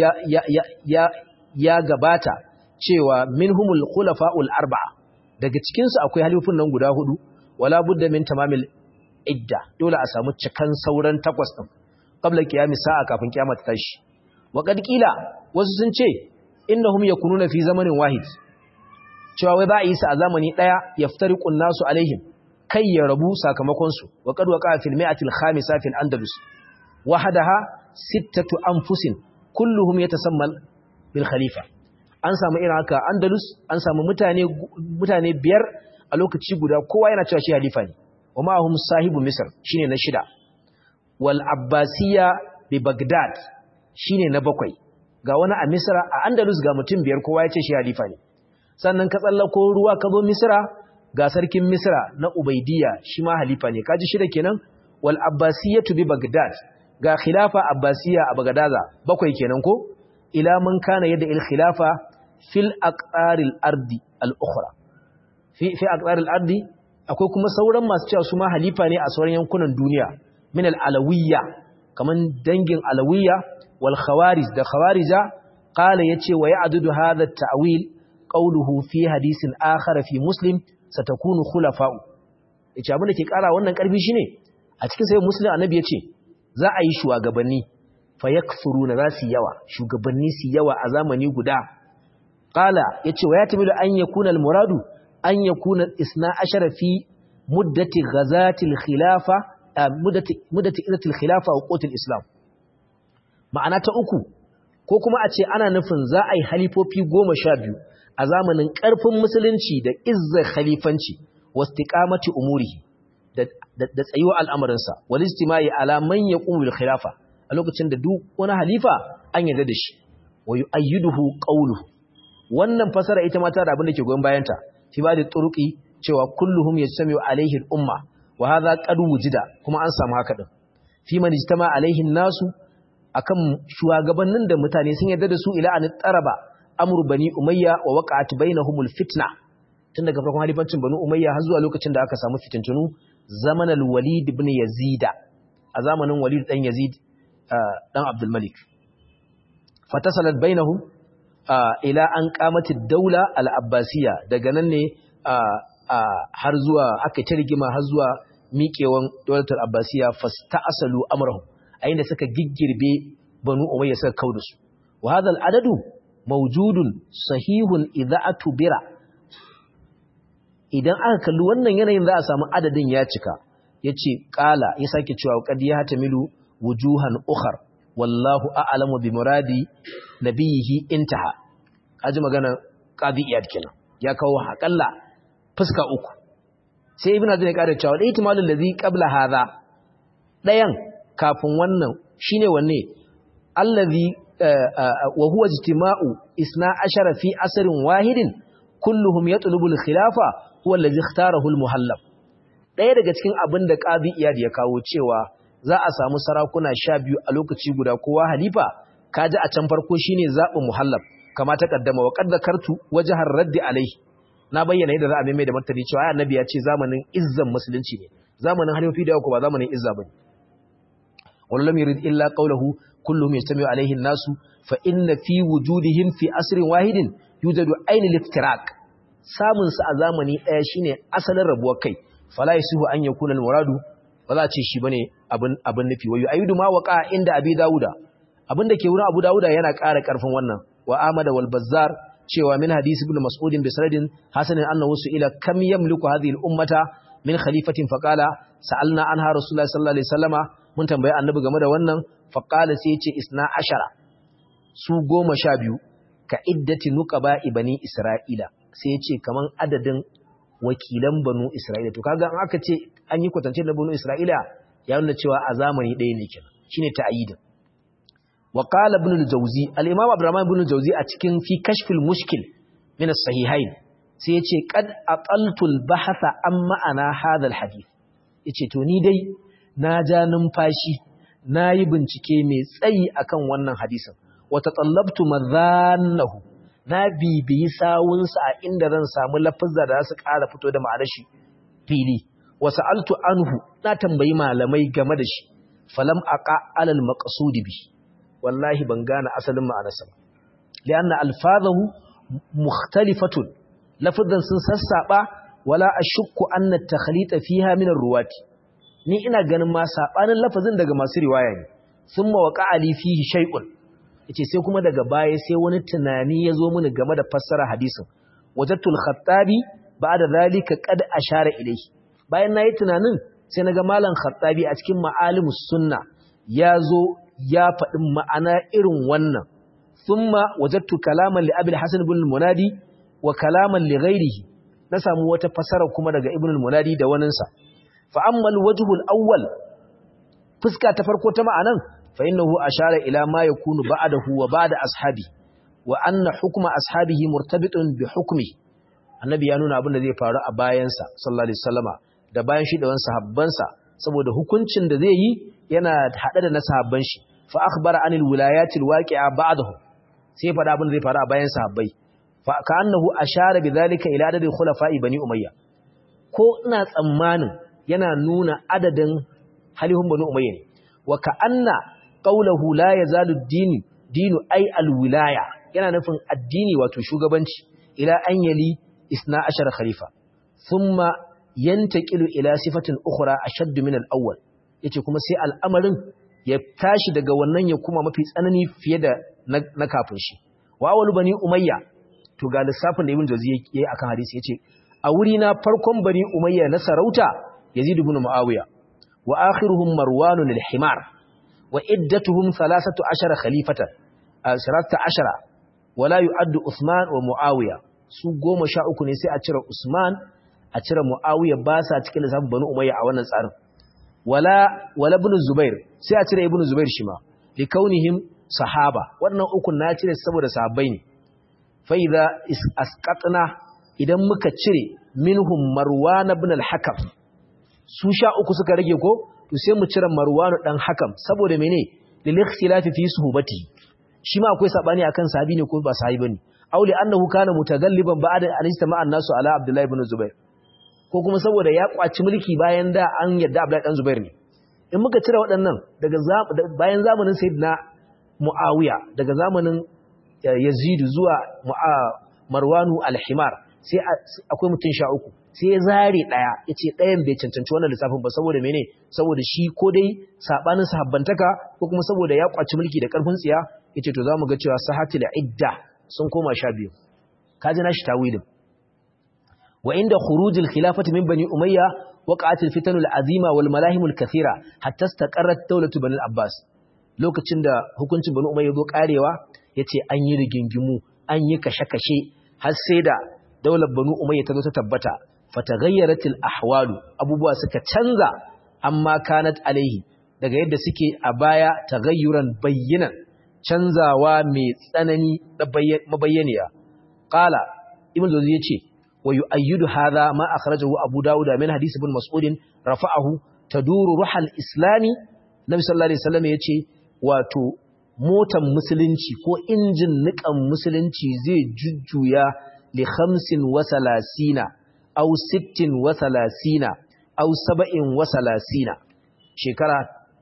ya gabata cewa minhumul khulafa'ul arba'a daga cikin su akwai halifun nan guda hudu wala budda min tamamil idda dole a samu cikan sauran takwas din qabla qiyami sa'a kafin kiyama ta tashi wa qad qila wasu sun ce innahum yakununa fi zamanin wahid cewa wai za a yi su a zamani daya yaftariqun nasu alaihim kai ya rabu sakamakon su wa qad waqa fil mi'atil khamisa fil andalus wahadaha sittatu anfusin kulluhum yatasammal bil khalifa an samu irin haka andalus an samu mutane biyar a lokaci guda kowa yana cewa shi halifa ne wa ma'ahum sahibu misr shine na shida wal abbasiyya bi bagdad shine na bakwai ga wani a misra a andalus ga mutum biyar kowa ya ce shi halifa ne sannan ka tsallako ruwa ka zo misra ga sarkin misra na ubaidiyya shi ma halifa ne kaji shida kenan wal abbasiyyatu bi bagdad ga khilafa abbasiyya a bagadaza bakwai kenan ko ila man kana yadda il khilafa fil aqtaril ardi al ukhra fi aqtaril ardi akwai kuma sauran masu cewa su ma halifa ne a sauran yankunan duniya min al alawiyya kaman dangin alawiyya wal khawarij da khawarija qala yace wa ya'dudu hadha at ta'wil qawluhu fi hadisin akhar fi muslim satakunu khulafa'u yace abin da ke kara wannan karfi shine a cikin sai muslim annabi yace za a yi shugabanni fayakfuruna za su yawa shugabanni su yawa a zamani guda qala yace wa yatamilu an yakuna al-muradu an yakuna 12 fi muddati ghazati al-khilafa muddati al-khilafa wa qut al-islam ma'ana ta uku ko kuma a ce ana nufin za a yi halifofi 12 a zamanin karfin musulunci da izzar khalifanci wastiqamati umurihi da tsayuwa al'amarinsa wal istima'i ala man yaqumu bil khilafa a lokacin da duk wani halifa an yarda da shi wa yu'ayyiduhu qawluhu wannan fasara ita ma ta da abin da ke goyon bayanta fi ba da turuqi cewa kulluhum yajtami'u alayhi al-umma wa hadha qad wujida kuma an samu haka din fi man ijtama alayhi an-nasu akan shugabannin da mutane sun yarda da su ila an taraba amru bani umayya wa waqa'at bainahumul fitna tun daga farkon halifancin bani umayya har zuwa lokacin da aka samu fitintunu zaman al-walid ibn yazid a zamanin walid dan yazid dan Abdul Malik fatasalat bainahum ila an qamatid daula al-abbasiyya daga nan ne har zuwa aka ta rigima har zuwa miƙewan daulatul abbasiyya fasta'asalu amrahum a inda suka giggirbe banu umayya suka kauda su wa hadha al-adadu mawjudun sahihun idza atubira idan aka kalli wannan yanayin za a samu adadin ya cika yace qala ya sake cewa qad yahtamilu wujuhan ukhar wallahu a'lamu bi muradi nabiyihi intaha kaji magana qadi iyad kenan ya kawo hakalla fuska uku sai ibnu azmi ya kare cewa da ihtimalul ladhi qabla hadha dayan kafin wannan shine wanne allazi wa huwa ijtima'u 12 fi asrin wahidin kulluhum yatlubu al-khilafa huwa allazi ikhtarahu al-muhallab daya daga cikin abin da qadi iyad ya kawo cewa za a samu sarakuna 12 a lokaci guda kowa halifa kaji a can farko shine zabin muhallab kama ta kaddama wa qad zakartu wajhar raddi alaihi na bayyana yadda za a mai da martani cewa annabi ya ce zamanin izzan musulunci ne zamanin halifofi da ba zamanin izza bane wallam yurid illa qawluhu kulluhum yastami'u alaihi an-nasu fa inna fi wujudihim fi asrin wahidin yujadu ayn al-iftiraq samun sa a zamani daya shine asalin rabuwar kai fala yasihu an yakuna al-muradu ba za a ce shi bane abin nufi wayu ayudu ma waqa inda abi dauda abinda ke wurin abu dauda yana ƙara ƙarfin wannan wa ahmad wal bazzar cewa min hadisi ibn mas'ud bi sanadin hasanin annahu ila kam yamliku hadhihi al-ummata min khalifatin faqala sa'alna anha rasulullahi sallallahu alaihi wasallama mun tambaye annabi game da wannan faqala sai yace isna ashara su 12 ka iddati nuqaba bani isra'ila sai yace kaman adadin wakilan banu isra'ila to kaga an aka ce an yi kwatance da banu isra'ila ya nuna cewa a zamani ɗaya ne kenan shine ta'yidin wa qala ibn al-jawzi al-imam abdurrahman ibn al-jawzi a cikin fi kashfil mushkil min as-sahihayn sai yace qad aqaltu al-bahtha an ma'ana hadha al-hadith yace to ni dai na ja numfashi nayi bincike mai tsayi akan wannan hadisin wa tatallabtu madhannahu na bibiyi sawunsa a inda zan samu lafazza da su ƙara fito da ma'anar shi fili wa sa'altu anhu na tambayi malamai game da shi falam aqa alal maqsud bi wallahi ban gane asalin ma'anarsa ba lianna alfazahu mukhtalifatun lafazan sun sassaba wala ashukku anna at-takhlita fiha min ar-ruwati ni ina ganin ma sabanin lafazin daga masu riwaya ne thumma waqa'a li fihi shay'un yace sai kuma daga baya sai wani tunani ya zo mini game da fassara hadisin wajadtul khattabi ba'da zalika qad ashara ilayhi bayan nayi tunanin sai naga malam khattabi a cikin ma'alimus sunna ya zo ya faɗi ma'ana irin wannan thumma wajadtu kalaman li abul hasan ibn al-munadi wa kalaman li ghayrihi na samu wata fasara kuma daga ibn al-munadi da waninsa fa amma al-wajhu al-awwal fuska ta farko ta ma'anan fa innahu ashara ila ma yakunu ba'dahu wa ba'da ashabi wa anna hukma ashabihi murtabitun bi hukmi annabi ya nuna abin da zai faru a bayansa sallallahu alaihi wasallama da bayan shi da wani sahabbansa saboda hukuncin da zai yi yana hade da na sahabban shi fa akhbara anil wilayati alwaqi'a ba'dahu sai faɗa abin da zai faru a bayan sahabbai fa ka'annahu ashara bidhalika ila adadi khulafa'i bani umayya ko ina tsammanin yana nuna adadin halihun bani umayya ne wa ka'anna qawluhu la yazalu dinu ay alwilaya yana nufin addini wato shugabanci ila an yali 12 khalifa thumma yantaqilu ila sifatin ukhra ashadd min al-awwal yace kuma sai al'amarin ya tashi daga wannan ya kuma mafi tsanani fiye da na kafin shi wa awwalu bani umayya to ga lissafin da ibn jazi yayi akan hadisi yace a wuri na farkon bani umayya na sarauta yazid ibn muawiya wa akhiruhum marwan al-himar wa iddatuhum 13 khalifatan 13 wala yu'addu uthman wa muawiya su 13 ne sai a cire usman a cire muawiya ba sa cikin lissafin bani umayya a wannan tsarin wala ibn zubair sai a cire ibn zubair shi ma li kaunihim sahaba wannan ukun na cire saboda sahabbai ne fa idza asqatna idan muka cire minhum marwan ibn al-hakam su 13 suka rage ko to sai mu cire marwan dan hakam saboda mene lil ikhtilaf fi suhbati shi ma akwai sabani akan sahabi ne ko ba sahabi bane aw li annahu kana mutagalliban ba'da an istama'a an-nasu ala abdullah ibn zubair ko kuma saboda ya kwaci mulki bayan da an yadda Abdullahi dan Zubair ne in muka cire waɗannan daga bayan zamanin Sayyidina Muawiya daga zamanin Yazid zuwa Marwanu al-Himar sai akwai mutum 13 sai ya zare daya yace dayan bai cancanci wannan lissafin ba saboda mene saboda shi ko dai sabanin sahabbantaka ko kuma saboda ya kwaci mulki da karfin tsiya yace to zamu ga cewa sahatul idda sun koma 12 kaji nashi tawilin wa inda khurujil khilafati min bani umayya waqa'at al-fitan al-azima wal malahim al-kathira hatta istaqarrat dawlatu bani al-abbas lokacin da hukuncin bani umayya zo karewa yace an yi rigingimu an yi kashe-kashe har sai da daular banu umayya ta zo ta tabbata fatagayyarat al-ahwalu abubuwa suka canza amma kanat alaihi daga yadda suke a baya tagayyuran bayyinan canzawa mai tsanani da mabayyaniya qala ibn zawzi yace wa yu'ayyidu hadha ma akhrajahu abu daud min hadith ibn mas'ud rafa'ahu taduru ruhal islami nabi sallallahu alaihi wasallam yace wato motan musulunci ko injin nikan musulunci zai jujjuya li 35 aw 36 aw 37 shekara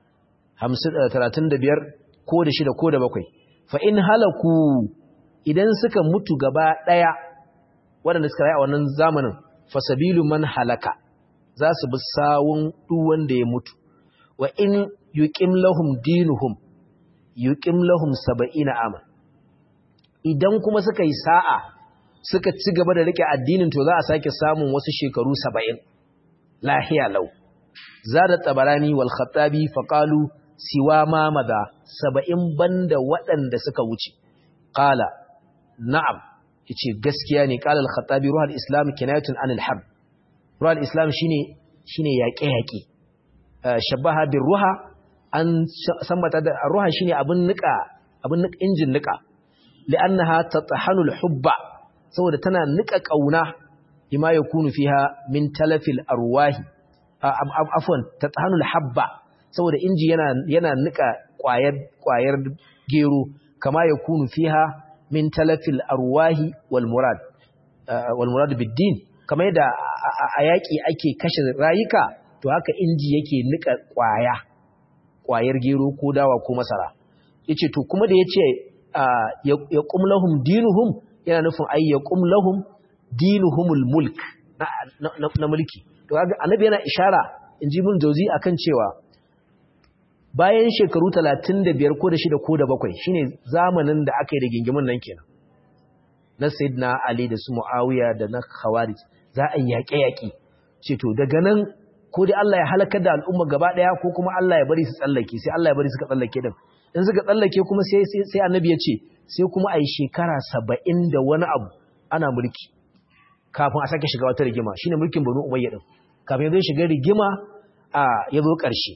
35 ko da 6 ko da 7 fa in halaku idan suka mutu gaba daya waɗanda suka rayu a wannan zamanin fasabilu man halaka za su bi sawun duk wanda ya mutu wa in yuqim lahum dinuhum yuqim lahum 70 ama idan kuma suka yi sa'a suka ci gaba da rike addinin to za a sake samun wasu shekaru 70 lahiya lau zada tabarani wal khattabi faqalu siwa ma madha 70 banda waɗanda suka wuce qala na'am yace gaskiya ne qala al-khattabi ruhul islam kinayatun anil harb ruhul islam shine yaƙe-yaƙe shabaha bir ruha an sambata da ruha shine abin injin nika li'annaha tatahanu al-hubba saboda tana nika kauna bima yakunu fiha min talafil arwahi afwan tatahanu al-habba saboda inji yana nika kwayar gero kama yakunu fiha min talafil arwahi wal murad bid-din kamar yadda a yaki ake kashe rayuka to haka inji yake nika kwayar gero ko dawa ko masara yace to kuma da yace yaqum lahum dinuhum yana nufin ay yaqum lahum dinuhumul mulk na mulki to kaga annabi yana ishara inji mun jauzi akan cewa bayan shekaru 35 ko da 6 ko da 7 shine zamanin da aka yi da gingimin nan kenan na sayyidina ali da su muawiya da na khawarij za a yaƙe ce to daga nan ko dai Allah ya halakar da al'umma gaba daya ko kuma Allah ya bari su tsallake sai Allah ya bari suka tsallake din in suka tsallake kuma sai annabi ya ce sai kuma ayi shekara 70 da wani abu ana mulki kafin a sake shiga wata rigima shine mulkin Banu Umayya din kafin ya zo shiga rigima ya zo ƙarshe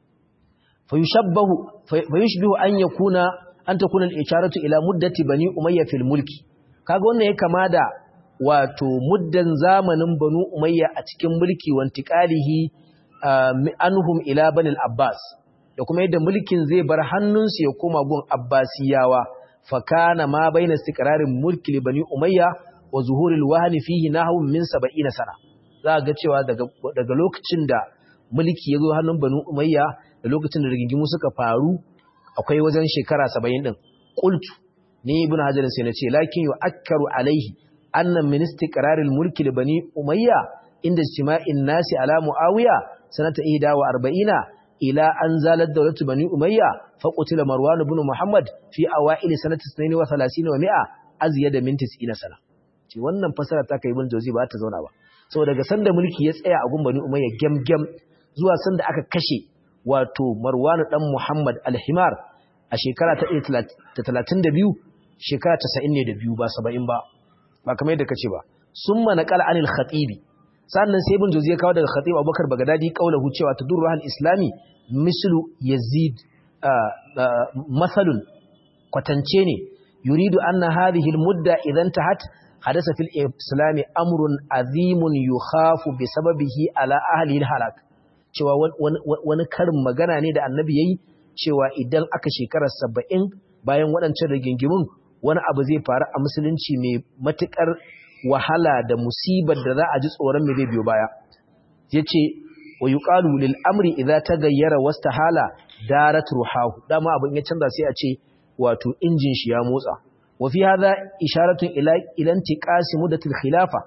fayushbihu an takuna al-isharatu ila muddati Bani Umayya fil mulki kaga wannan ya kama da wato muddan zamanin Banu Umayya a cikin mulki wantiqalihi anhum ila Bani al-Abbas da kuma yadda mulkin zai bar hannunsu ya koma gun Abbasiyawa fa kana ma baina istiqrarin mulki li Bani Umayya wa zuhuril wahni fihi nahwun min 70 sana za ga cewa daga lokacin da mulki ya zo hannun Banu Umayya da lokacin da rigingimu suka faru akwai wajen shekara 70 din qultu ni ibn hajar sai nace lakin yu'akkaru alaihi anna min istiqraril mulki li Bani Umayya inda ijtima'in nasi ala Muawiya sanata 41 ila an zalat dawlatu Bani Umayya fa qutila Marwan ibn Muhammad fi awail sanati 32 wa 100 azyada min 90 sana ce wannan fasara ta kai ibn Jawzi ba ta zauna ba saboda daga sanda mulki ya tsaya a gun Bani Umayya gemgem zuwa sanda aka kashe wato Marwan dan Muhammad al-Himar a shekara ta 32 shekara 92 ba 70 ba kamar yadda kace ba summa naqala anil khatibi sannan sai ibn Jawzi ya kawo daga khatib Abubakar Bagdadi kaulahu cewa tadurru al-islami mislu yazid masalun kwatance ne yuridu anna hadhihi al-mudda idan tahat hadasa fil islami amrun azimun yukhafu bi sababihi ala ahli al-halak cewa wani karin magana ne da annabi yayi cewa idan aka shekara 70 bayan waɗancan rigingimun wani abu zai faru a musulunci mai matukar wahala da musibar da za a ji tsoron me zai biyo baya yace wa yuqalu lil amri idza tagayyara wastahala darat ruhahu dama abin ya canza sai a ce wato injin shi ya motsa wa fi hadha isharatun ila intiqasi muddatil khilafa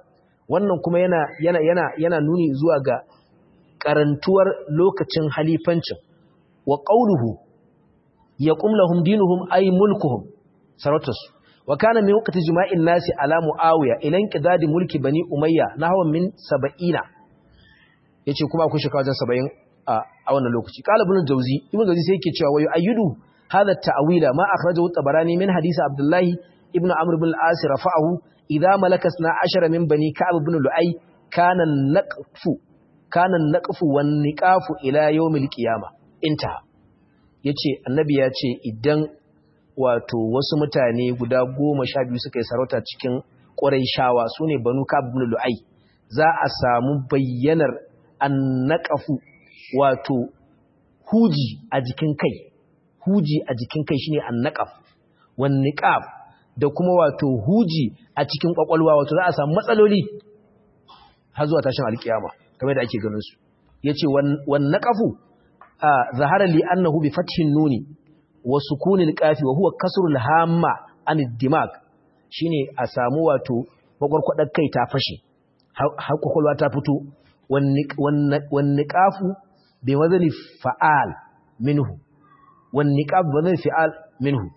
wannan kuma yana nuni zuwa ga karantuwar lokacin halifancin wa qawluhu yaqum lahum dinuhum ay mulkuhum sarautarsu wa kana min waqti jima'in nasi ala muawiya ila inqidadi mulki bani umayya nahwa min 70 yace kuma akwai shekara wajen 70 a wannan lokaci qala ibn jawzi sai yake cewa wayu ayyudu hadha at-ta'wila ma akhrajahu at-tabarani min hadisi abdullahi ibn amr ibn al-as rafa'ahu idha malakasna 10 min bani ka'ab ibn lu'ay kana an-naqfu wan-niqafu ila yawm al-qiyamah intaha yace annabi ya ce idan wato wasu mutane guda 12 suka yi sarauta cikin Qurayshawa sune banu ka'ab ibn lu'ay za a samu bayyanar an-naqfu wato huji a jikin kai shine an-naqaf wan-niqab da kuma wato huji a cikin kwakwalwa wato za a samu matsaloli har zuwa tashin alkiyama kamar da ake ganin su yace wan-naqafu zahara li annahu bi fathin nuni wa sukunil qafi wa huwa kasrul hamma an ad-dimag shine a samu wato makwarkwadar kai ta fashe har kwakwalwa ta fito wan-niqafu bi wazni fa'al minhu wan-niqab bi wazni fa'al minhu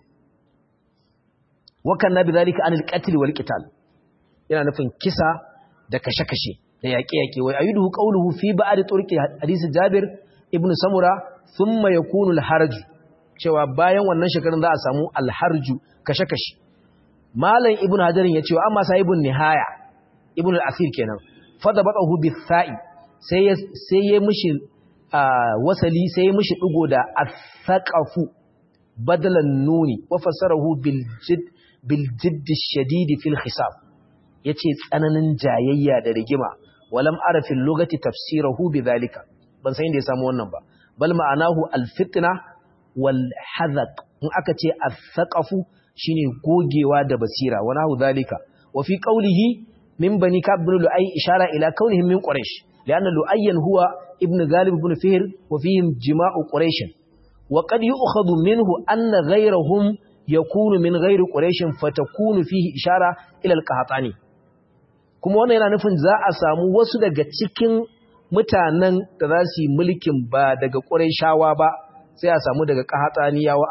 wakanna bidhalika anil qatl wal qital yana nufin kisa da kashe-kashe da yaƙe-yaƙe wai ayudu qawluhu fi ba'd turqi hadisi Jabir ibn Samura thumma yakunu al-harj cewa bayan wannan shekarun za a samu al-harj kashe-kashe malam ibn Hajar ya ce amma sahibun nihaya ibn al-asir kenan fadabatahu bis-sa'i sai ya mishi wasali sai ya mishi digo da as-saqafu badalan nuni wa fasarahu bil jidd ash-shadid fil hisab yace tsananin jayayya da rigima walam ara fil lugati tafsirahu bidhalika ban san inda ya samu wannan ba bal ma'anahu al-fitna wal hadaq in aka ce as-saqafu shine gogewa da basira wa nahu dhalika wa fi qawlihi min bani ka'b ibn lu'ay ishara ila kaunihim min quraish lianna lu'ayyan huwa ibn ghalib ibn fihr wa fihim jima'u quraish wa qad yu'khadhu minhu anna ghayrahum yakunu min ghayri quraish fatakunu fihi ishara ila al-qahtani kuma wannan yana nufin za a samu wasu daga cikin mutanen da za su yi mulkin ba daga quraishawa ba sai a samu daga qahtaniyawa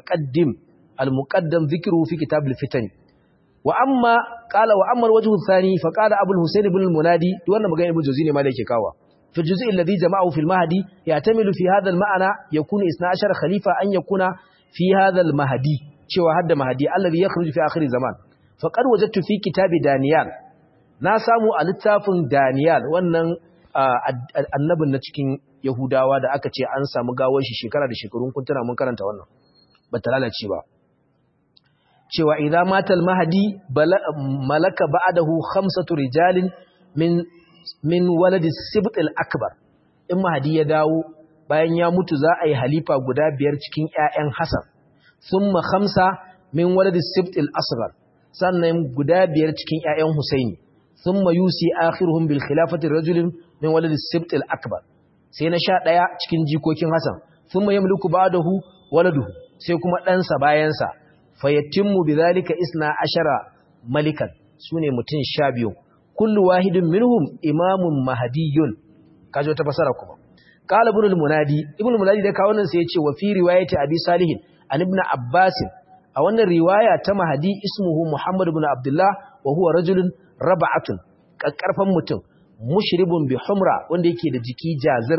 al-muqaddam dhikruhu fi kitab al-fitan wa amma qala wa amma al-wajhu ath-thani fa qala abul husayn ibn al-munadi wannan magana ibn juz'i ne ma da yake kawa fi juz'i alladhi jama'ahu fi al-mahdi ya'tamilu fi hadha al-ma'na yakunu 12 khalifa an yakuna fi hadha al-mahdi cewa hadda mahdi alladhi yakhruju fi akhir zaman faqad wajadtu fi kitabi daniyal na samu a littafin daniyal wannan annabin na cikin yahudawa da aka ce an samu gawar shi shekara da shekarun kuntuna mun karanta wannan ba ta lalace ba cewa idza matal mahdi malaka ba'dahu khamsatu rijalin min waladi sibt al-akbar in mahdi ya dawo bayan ya mutu za a yi halifa guda 5 cikin ƴaƴan Hassan thumma khamsa min waladi sibt al-asghar sannan guda 5 cikin ƴaƴan Husaini thumma yusi akhiruhum bil khilafati rajulin min waladi sibt al-akbar sai na 11 cikin jikokin Hassan thumma yamliku ba'dahu waladuhu sai kuma ɗansa bayansa fayatimmu bidhalika 12 malikan sune mutun 12 kullu wahidin minhum imamun mahdiyun kaje ta fasara kuma qala ibn al-munadi da kawo nan sai ya ce wa fi riwayati abi salih an ibn abbas a wannan riwaya ta mahdi ismuhu muhammad ibn abdullah wa huwa rajulun rab'atun kakkarfan mutum mushribun bi humra wanda yake da jiki jazir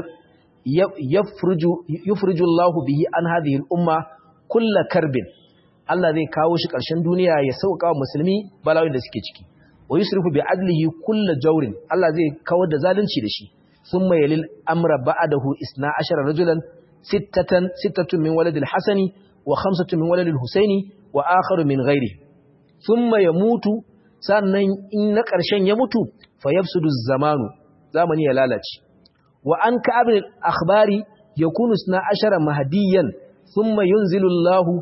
yufriju Allahu bihi an hadhihi al-umma kull karbin Allah zai kawo shi ƙarshen duniya ya sauka wa musulmi balawin da suke ciki wa yusrifu bi adlihi kull jawrin Allah zai kawar da zalunci da shi thumma yalil amra ba'dahu 12 rajulan sittatun min walad al-hasani wa khamsatun min walad al-husaini wa akharu min ghairihi thumma yamutu sannan in na ƙarshen ya mutu fa yafsudu az-zamanu zamani ya lalace wa an ka'ab al-akhbari yakunu 12 mahdiyan thumma yunzilu Allahu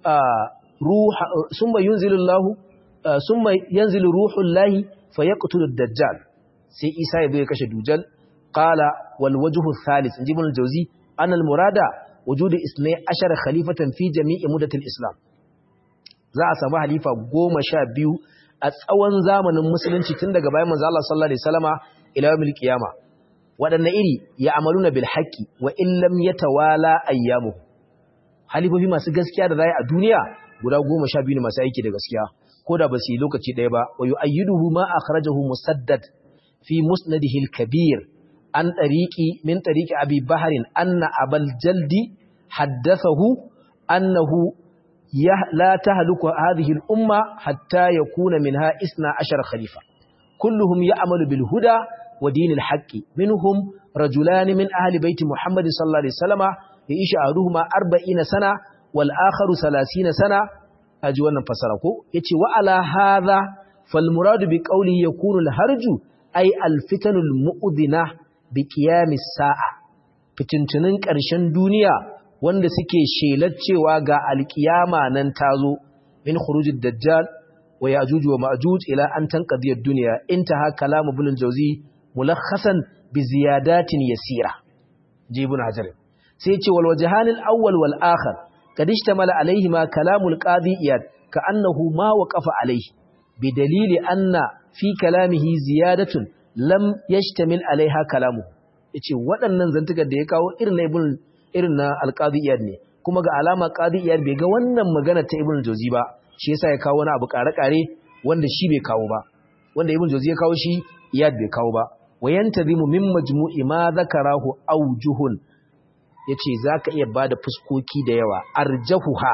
summa yanzilu ruhul lahi fayaqtulu ad-dajjal sai Isa ya zo ya kashe dujal qala wal wajhu thalith inji ibn al-jawzi an al-murada wujudu 12 khalifatan fi jami'i muddatil islam za a samu halifa 12 a tsawon zamanin musulunci tun daga bayan manzo Allah sallallahu alaihi wasallama ila yawmil qiyama wadanne iri ya amaluna bil haqqi wa in lam yatawala ayyamuhu halifofi masu gaskiya da zai a duniya guda 12 ne masu aiki da gaskiya koda ba su yi lokaci daya ba wa yu'ayyiduhu ma akhrajahu musaddad fi musnadihi al-kabir an min tariqi abi bahrin anna abal jaldi haddathahu annahu la tahluku hadhihi al-umma hatta yakuna minha 12 khalifa kulluhum ya'malu bil huda wa dinil haqqi minhum rajulan min ahli baiti muhammad sallallahu alaihi wasallama ya'ishu ahaduhuma 40 sana wal akharu 30 sana aji wannan fasara ko yace wa ala hadha fal muradu bi qawli yakunu al harju ay al fitanul mu'dina bi qiyamis sa'a fitintunin ƙarshen duniya wanda suke shelar cewa ga alkiyama nan tazo min khurujid dajjal wa yajuj wa ma'juj ila an tanqadi ad-dunya intaha kalam ibn al-jawzi mulakhasan bi ziyadatin yasira jibun hajar sai yace wal wajhan al-awwal wal akhar kad ishtamala alayhi ma kalamul qadi iyad ka annahu ma waqafa alayhi bi dalili anna fi kalamihi ziyadatun lam yashtamil alaiha kalamu yace waɗannan zantukan da ya kawo irin na al-qadi iyad ne kuma ga alama qadi iyad bai ga wannan magana ta ibn jawzi ba shi yasa ya kawo wani abu kare wanda shi bai kawo ba wanda ibn jawzi ya kawo shi iyad bai kawo ba wayantazimu min majmu'i ma zakarahu awjuhun yace zaka iya bada fuskoki da yawa arjahuha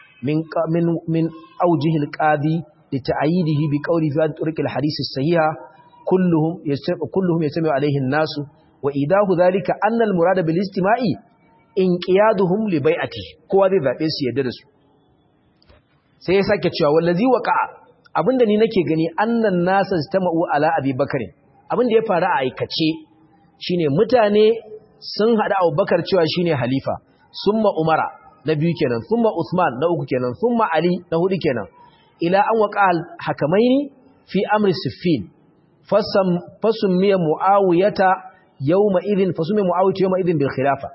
min awjihil qadi li ta'yidihi bi qawli fi turuq al-hadith as-sahiha kulluhum yastami alayhi an-nas wa idahu dhalika anna al-murad bil istima'i inqiyaduhum li bai'ati kowa zai zabe su yadda da su sai ya sake cewa wallazi waqa'a abinda ni nake gani annan nasa istama'u ala abi bakr abinda ya faru a aikace shine mutane sun hada Abubakar cewa shine halifa summa Umara na biyu kenan summa Uthman na uku kenan summa Ali na hudu kenan ila an waqal hakamaini fi amri Siffin fasummiya Muawiyata yawma idhin fasummiya Muawiyata yawma idhin bil khilafa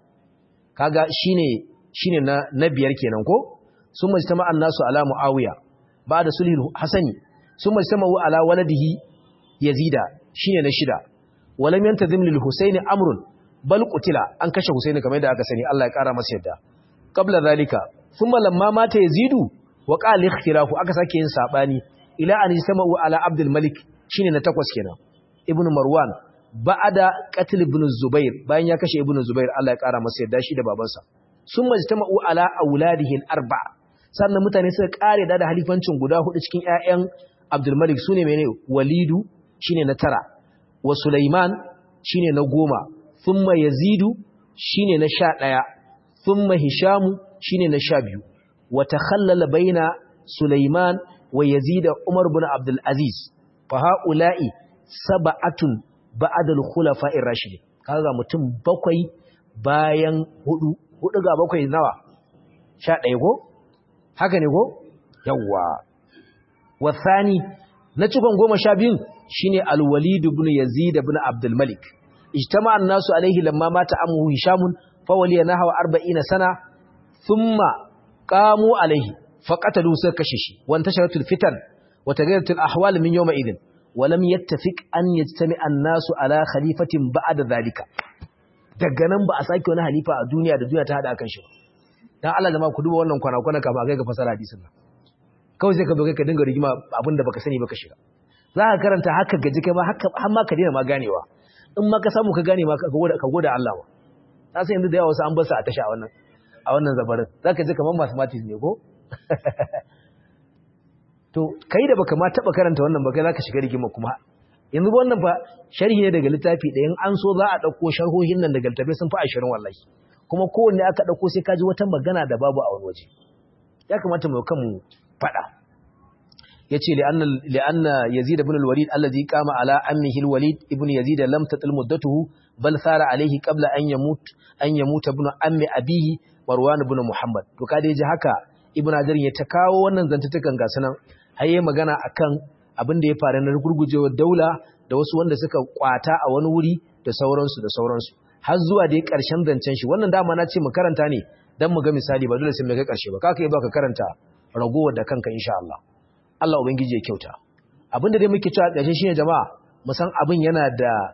kaga shine na biyar kenan ko summa istama'a an-nasu ala Muawiya ba'da sulhul Hasani summa istama'u ala waladihi Yazida shine na shida walam yantazim lil Husaini amrun bal qutila an kashe Husaini kamar yadda aka sani Allah ya kara masa yadda qabla zalika thumma lamma mata Yazidu wa qala ikhtilafu aka sake yin sabani ila an sama'u ala Abdul Malik shine na takwas kenan Ibn Marwan ba'ada qatl Ibn Zubair bayan ya kashe Ibn Zubair Allah ya kara masa yadda shi da babansa summa istama'u ala auladihi al-arba sannan mutane suka kare da halifancin guda hudu cikin ƴaƴan Abdul Malik sune menene Walidu shine na tara wa Sulaiman shine na goma thumma Yazidu shine na 11 thumma Hishamu shine na 12 wa takhallala baina Sulaiman wa Yazid Umar ibn Abdul Aziz fa haula'i sab'atun ba'da al-khulafa'ir rashidin kaga mutum bakwai bayan hudu ga bakwai nawa 11 ko haka ne ko yawa wa thani na cikon 12 shine al-Walid ibn Yazid ibn Abdul Malik اجتمع الناس عليه لما مات عمه هشام فولي نحو 40 سنة ثم قاموا عليه فقتلوا سكششي وانتشرت الفتن وتغيرت الأحوال من يومئذ ولم يتفق أن يجتمع الناس على خليفة بعد ذلك dagganan ba a sake wani halifa a duniya da duniya ta hada kan shi dan Allah jama'a ku duba wannan kwana kama kai ga fasara hadisin nan kawai sai ka zo kai ka dinga rigima abinda baka sani baka shiga za ka karanta haka gaji kai ma haka har ma ka dena ma ganewa in ma ka samu ka gane ma ka goda Allah ba na san yanzu da yawa wasu an basu a tasha a wannan zabarin zaka ji kaman mathematics ne ko to kai da baka ma taba karanta wannan ba kai zaka shiga rigima kuma yanzu wannan fa sharhi ne daga littafi da in an so za a dauko sharhohin nan daga littafi sun fi 20 wallahi kuma kowanne aka dauko sai ka ji wata magana da babu a wani waje ya kamata mu kanmu fada yace li'anna Yazid ibn al-Walid alladhi qama ala ammihi al-Walid ibn Yazid lam tatil muddatuhu bal sara alayhi qabla an yamut ibn ammi abihi Marwan ibn Muhammad to kada yaji haka Ibn Hajar ya ta kawo wannan zantutukan gasu nan har yayi magana akan abin da ya faru na gurgujewar daula da wasu wanda suka kwata a wani wuri da sauransu har zuwa dai karshen zancen shi wannan dama na ce mu karanta ne dan mu ga misali ba dole sai mu ga karshe ba kaka yi ba ka karanta ragowar da kanka insha Allah Allah ubangiji ya kyauta abinda dai muke cewa ƙarshe shine jama'a mu san abin yana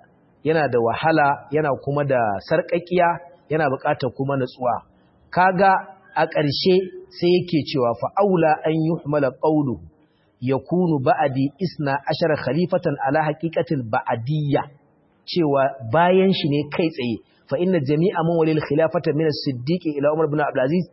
da wahala yana kuma da sarƙaƙiya yana buƙatar kuma natsuwa kaga a ƙarshe sai yake cewa fa aula an yuhmala qawlu yakunu ba'di 12 khalifatan ala haqiqatil ba'diyya cewa bayan shi ne kai tsaye fa inna jami'a man walil khilafata min as-siddiq ila umar ibn abdul aziz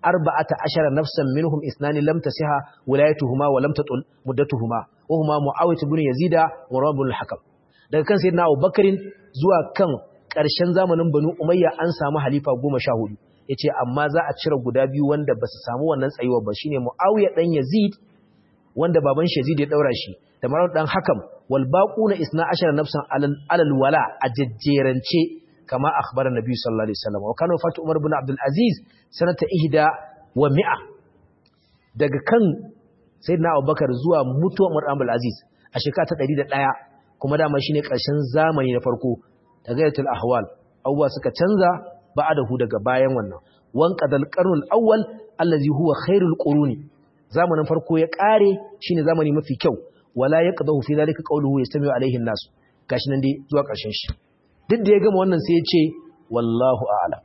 14 nafsan minhum isnani lam tasiha wilayatuhuma wa lam tatul muddatuhuma wa huma muawiyah ibn yazid wa rabb al-hakam daga kan sayyidina abubakar zuwa kan ƙarshen zamanin banu umayya an samu halifa 14 yace amma za a cire guda biyu wanda basu samu wannan tsayuwa ba shine muawiyah dan yazid wanda baban shi yazid ya daura shi da marwan dan hakam wal baquna 12 nafsan alal wala ajejjerance kama akhbara nabi sallallahu alaihi wasallam wa kana fatu umar ibn abdul aziz sanata 100 daga kan sayyidina abubakar zuwa mutuwar umar ibn abdul aziz a shekara ta 101 kuma dama shine ƙarshen zamani na farko tagayatul ahwal abubuwa suka canza ba'adahu daga bayan wannan wan qadal qarnul awwal allazi huwa khairul quruni zamanin farko ya kare shine zamani mafi kyau wala yaqdahu fi dhalika qawluhu yastami'u alayhi an-nas gashi nan dai zuwa ƙarshen shi duk da ya gama wannan sai ya ce wallahu a'lam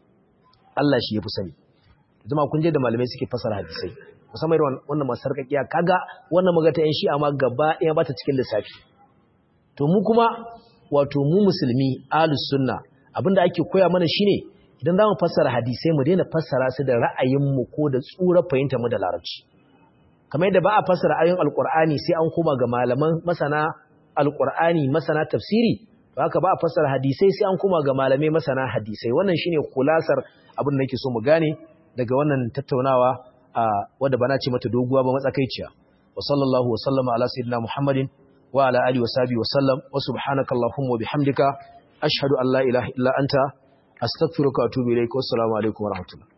Allah shi yafi sani zama kun je da malamai suke fasara hadisai musamman wannan masarkakiya kaga wannan magata yan shi'a ma gaba ɗaya bata cikin lissafi to mu kuma wato mu musulmi ahlus sunna abinda ake koya mana shine idan zamu fassara hadisai mu daina fassara su da ra'ayinmu ko da tsura fahimta mu da larabci kamar yadda ba a fassara ayoyin alqur'ani sai an koma ga malaman masana alqur'ani masana tafsiri to haka ba a fassara hadisai sai an koma ga malamai masana hadisai wannan shine kulasar abin da nake so mu gane daga wannan tattaunawa wanda bana ce mata doguwa ba matsakaiciya wa sallallahu wa sallama ala sayyidina muhammadin wa ala alihi wa sahbihi wa sallam wa subhanaka allahumma wa bihamdika ashhadu an la ilaha illa anta astaghfiruka wa atubu ilaik wa assalamu alaikum wa rahmatullah